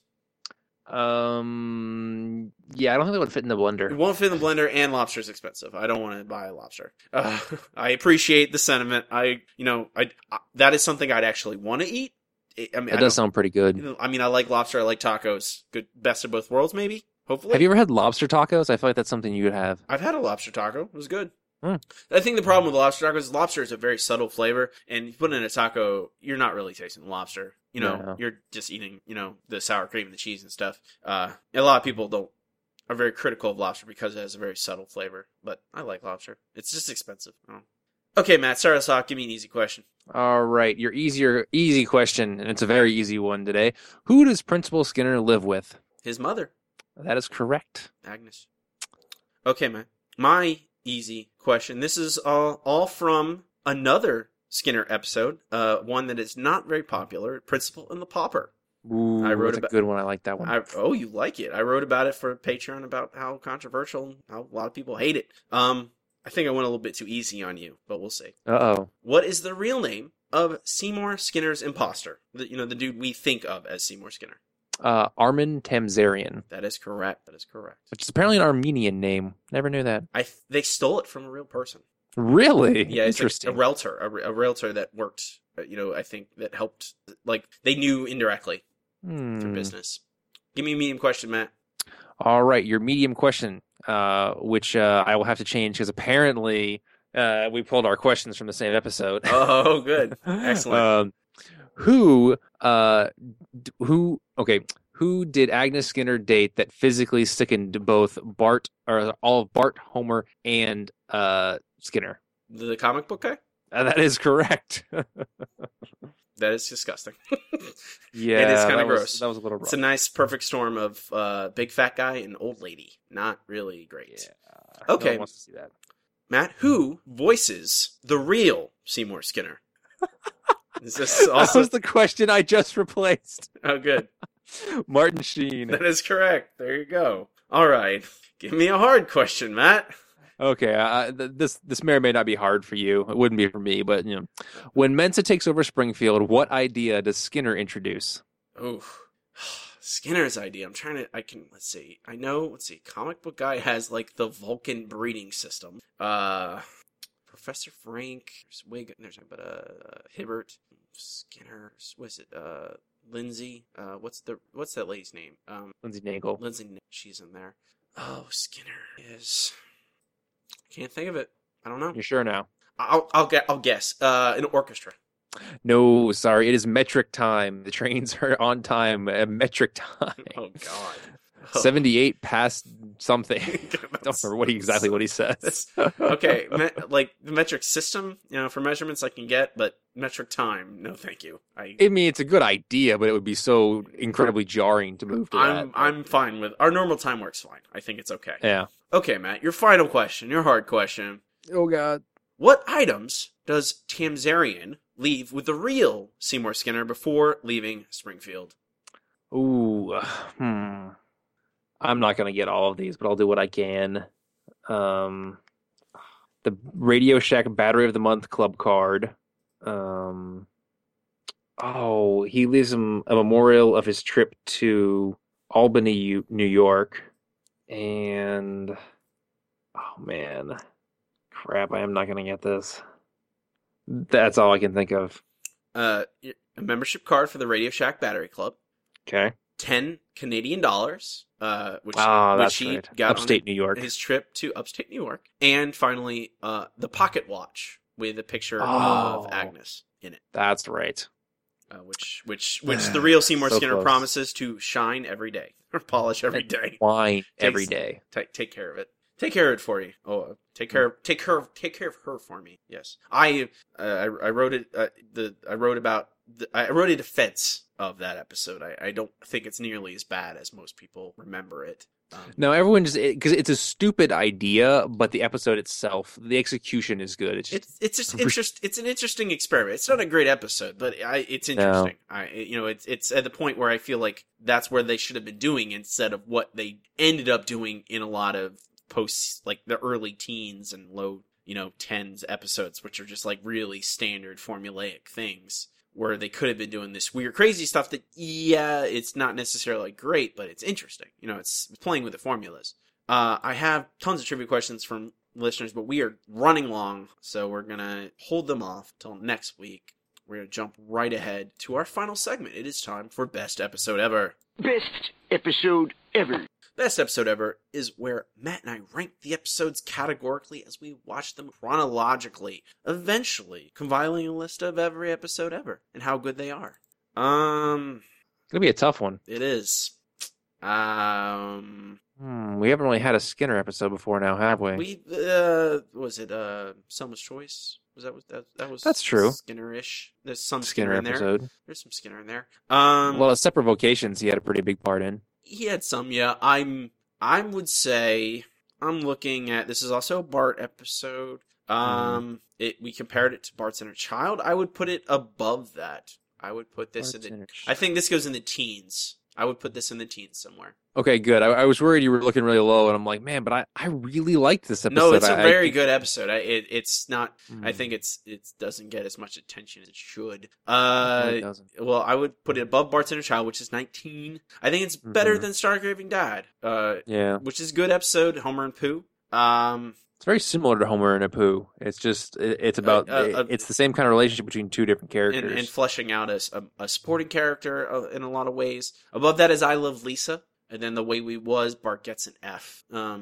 Yeah, I don't think it would fit in the blender. It won't fit in the blender, and lobster is expensive. I don't want to buy a lobster. I appreciate the sentiment. That is something I'd actually want to eat. It does sound pretty good. I mean, I like lobster. I like tacos. Good, best of both worlds, maybe. Hopefully. Have you ever had lobster tacos? I feel like that's something you would have. I've had a lobster taco. It was good. I think the problem with lobster tacos is lobster is a very subtle flavor, and you put it in a taco, you're not really tasting the lobster. You're just eating, the sour cream and the cheese and stuff. A lot of people are very critical of lobster because it has a very subtle flavor, but I like lobster. It's just expensive. Okay, Matt, start us off. Give me an easy question. All right, your easy question, and it's a very easy one today. Who does Principal Skinner live with? His mother. That is correct. Agnes. Okay, Matt. My easy question. This is all from another Skinner episode, one that is not very popular, Principal and the Pauper. Ooh, that's a good one. I like that one. You like it. I wrote about it for Patreon about how controversial and how a lot of people hate it. I think I went a little bit too easy on you, but we'll see. Uh-oh. What is the real name of Seymour Skinner's imposter? The dude we think of as Seymour Skinner. Armin Tamzarian. That is correct. Which is apparently an Armenian name. Never knew that. They stole it from a real person. Really? Yeah, it's interesting. Like a realtor that worked, I think that helped, they knew indirectly for business. Give me a medium question, Matt. All right, your medium question, which I will have to change because apparently we pulled our questions from the same episode. Oh, good. Excellent. Who did Agnes Skinner date that physically sickened both all of Bart, Homer, and Skinner? The comic book guy? That is correct. That is disgusting. Yeah, and it's kind of gross. That was a little rough. It's a nice, perfect storm of big fat guy and old lady. Not really great. Yeah. Okay. No one wants to see that. Matt, who voices the real Seymour Skinner? Is this also... That was the question I just replaced. Oh, good. Martin Sheen. That is correct. There you go. All right. Give me a hard question, Matt. Okay, this may or may not be hard for you. It wouldn't be for me, but when Mensa takes over Springfield, what idea does Skinner introduce? Oh, Skinner's idea. Let's see. Comic book guy has like the Vulcan breeding system. Professor Frank, there's Hibbert, Skinner, what's it? Lindsay, what's that lady's name? Lindsay Nagle. She's in there. Oh, Skinner is. Can't think of it. I don't know. You sure now? I'll guess. An orchestra. No, sorry. It is metric time. The trains are on time at metric time. Oh God. 78 past something. I don't remember exactly what he says. Okay, like the metric system, for measurements I can get, but metric time, no, thank you. I mean, it's a good idea, but it would be so incredibly jarring to move to that. I'm fine with our normal time works fine. I think it's okay. Yeah. Okay, Matt, your final question, your hard question. Oh God. What items does Tamzarian leave with the real Seymour Skinner before leaving Springfield? Ooh, I'm not going to get all of these, but I'll do what I can. The Radio Shack Battery of the Month Club card. He leaves him a memorial of his trip to Albany, New York. And, oh man, crap, I am not going to get this. That's all I can think of. A membership card for the Radio Shack Battery Club. Okay. 10 Canadian dollars, which he right. got upstate on New York. His trip to upstate New York. And finally, the pocket watch with a picture of Agnes in it. That's right. Which the real Seymour So Skinner close. promises to shine every day or polish every day. Wine every day. Take care of it. Take care of it for you. Oh, take care of her for me. Yes, I wrote it. I wrote a defense of that episode. I don't think it's nearly as bad as most people remember it. No, everyone just because it's a stupid idea, but the episode itself, the execution is good. It's an interesting experiment. It's not a great episode, but it's interesting. It's at the point where I feel like that's where they should have been doing instead of what they ended up doing in a lot of posts, like the early teens and low, tens episodes, which are just like really standard formulaic things. Where they could have been doing this weird, crazy stuff that, it's not necessarily great, but it's interesting. It's playing with the formulas. I have tons of trivia questions from listeners, but we are running long, so we're going to hold them off till next week. We're going to jump right ahead to our final segment. It is time for Best Episode Ever. Best episode ever. Best Episode Ever is where Matt and I rank the episodes categorically as we watch them chronologically, eventually compiling a list of every episode ever and how good they are. It's gonna be a tough one. It is. We haven't really had a Skinner episode before now, have we? Was it Selma's Choice? That was That's true. Skinner-ish. There's some Skinner Skinner in episode. there. There's some Skinner in there. Well, Separate Vocations, he had a pretty big part in. He had some, yeah. I would say I'm looking at, this is also a Bart episode. We compared it to Bart's Inner Child. I would put it above that. I would put this I think this goes in the teens. I would put this in the teens somewhere. Okay, good. I was worried you were looking really low, and I'm like, man, but I really liked this episode. No, it's a very good episode. It's not. I think it doesn't get as much attention as it should. It doesn't. Well, I would put it above Bart's Inner Child, which is 19. I think it's better than Starcraving Dad. Which is a good episode. Homer and Pooh. It's very similar to Homer and Apu. It's just it's about it's the same kind of relationship between two different characters and fleshing out a supporting character in a lot of ways. Above that is I Love Lisa, and then The Way We Was. Bart gets an F.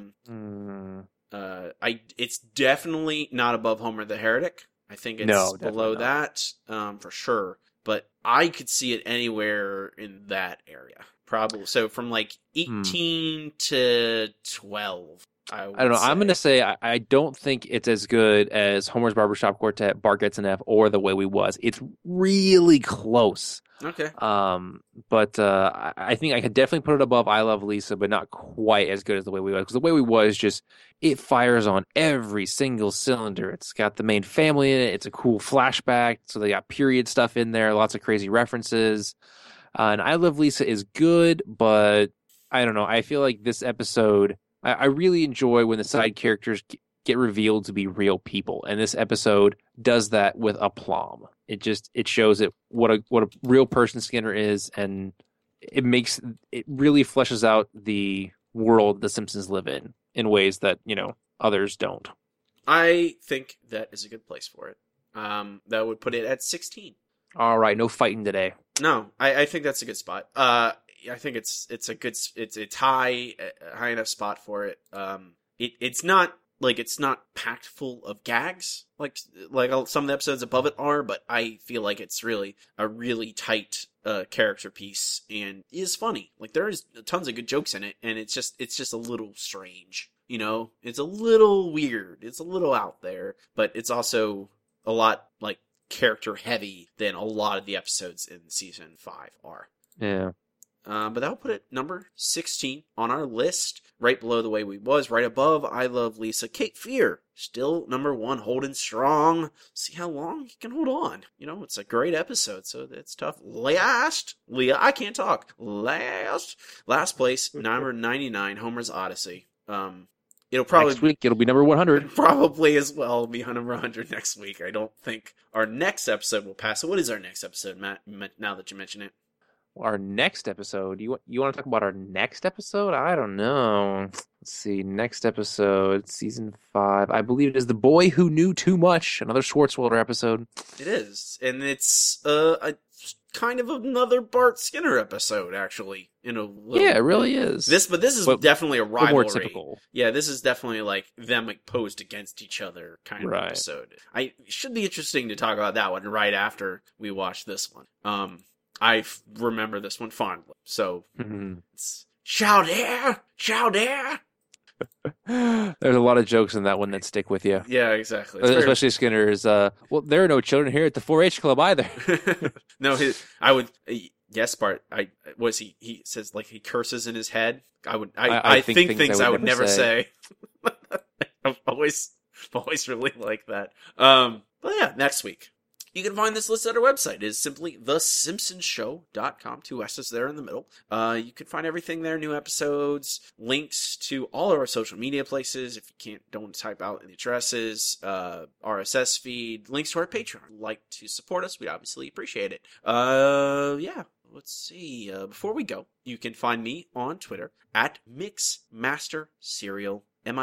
It's definitely not above Homer the Heretic. I think it's below that for sure. But I could see it anywhere in that area, probably. So from like 18 to 12. I don't know. I'm going to say I don't think it's as good as Homer's Barbershop Quartet, Bart Gets an F, or The Way We Was. It's really close. Okay. But I think I could definitely put it above I Love Lisa, but not quite as good as The Way We Was. Because The Way We Was it fires on every single cylinder. It's got the main family in it. It's a cool flashback. So they got period stuff in there, lots of crazy references. And I Love Lisa is good, but I don't know. I feel like this episode... I really enjoy when the side characters get revealed to be real people, and this episode does that with aplomb. It shows it what a real person Skinner is, and it really fleshes out the world the Simpsons live in ways that others don't. I think that is a good place for it. That would put it at 16. All right, no fighting today. No, I think that's a good spot. I think it's high enough spot for it. It's not packed full of gags like some of the episodes above it are, but I feel like it's really a really tight character piece and is funny. Like there is tons of good jokes in it, and it's just a little strange. It's a little weird. It's a little out there, but it's also a lot like character heavy than a lot of the episodes in season 5 are. Yeah. But that'll put it number 16 on our list, right below The Way We Was, right above I Love Lisa. Cape Fear, still number 1, holding strong. See how long he can hold on. It's a great episode, so it's tough. I can't talk. Last place, number 99, Homer's Odyssey. It'll probably next week it'll be number 100. Probably as well be number 100 next week. I don't think our next episode will pass. So what is our next episode, Matt? Now that you mention it. Our next episode? You want to talk about our next episode? I don't know. Let's see. Next episode, season 5. I believe it is The Boy Who Knew Too Much. Another Schwartzwelder episode. It is, and it's a kind of another Bart Skinner episode, actually. Yeah, it really is. This is definitely a rivalry. More typical. Yeah, this is definitely like them posed against each other kind of episode. It should be interesting to talk about that one right after we watch this one. I remember this one fondly. So, it's Chow there! Chow there! There's a lot of jokes in that one that stick with you. Yeah, exactly. Especially Skinner's, there are no children here at the 4-H club either. No, yes, Bart, he says, like, he curses in his head. I think things I would never say. I've always really liked that. But yeah, next week. You can find this list at our website. It is simply thesimpsonshow.com. 2 S's there in the middle. You can find everything there, new episodes, links to all of our social media places. If you don't type out the addresses, RSS feed, links to our Patreon. If you'd like to support us, we'd obviously appreciate it. Yeah. Let's see. Before we go, you can find me on Twitter at MixMasterCereal,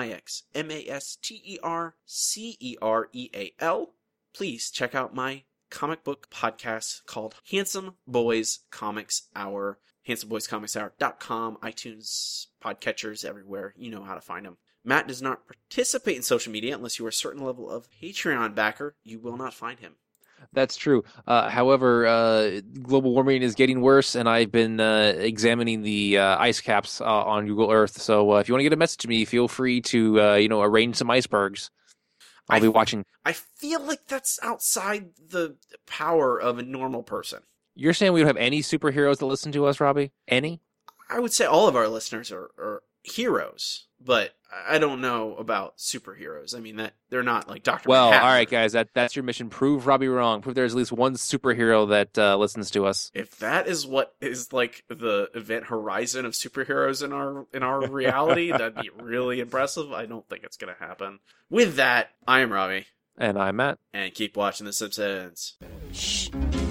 MixMasterCereal. Please check out my comic book podcast called Handsome Boys Comics Hour. HandsomeBoysComicsHour.com, iTunes, podcatchers, everywhere. You know how to find them. Matt does not participate in social media unless you are a certain level of Patreon backer. You will not find him. That's true. However, global warming is getting worse, and I've been examining the ice caps on Google Earth. So if you want to get a message to me, feel free to arrange some icebergs. I'll be watching. I feel like that's outside the power of a normal person. You're saying we don't have any superheroes that listen to us, Robbie? Any? I would say all of our listeners are heroes, but I don't know about superheroes. I mean, that they're not like Dr. Well, Manhattan. all right, guys, that's your mission. Prove Robbie wrong. Prove there's at least one superhero that listens to us. If that is what is like the event horizon of superheroes in our reality, that'd be really impressive. I don't think it's going to happen. With that, I am Robbie. And I'm Matt. And keep watching The Simpsons. Shh.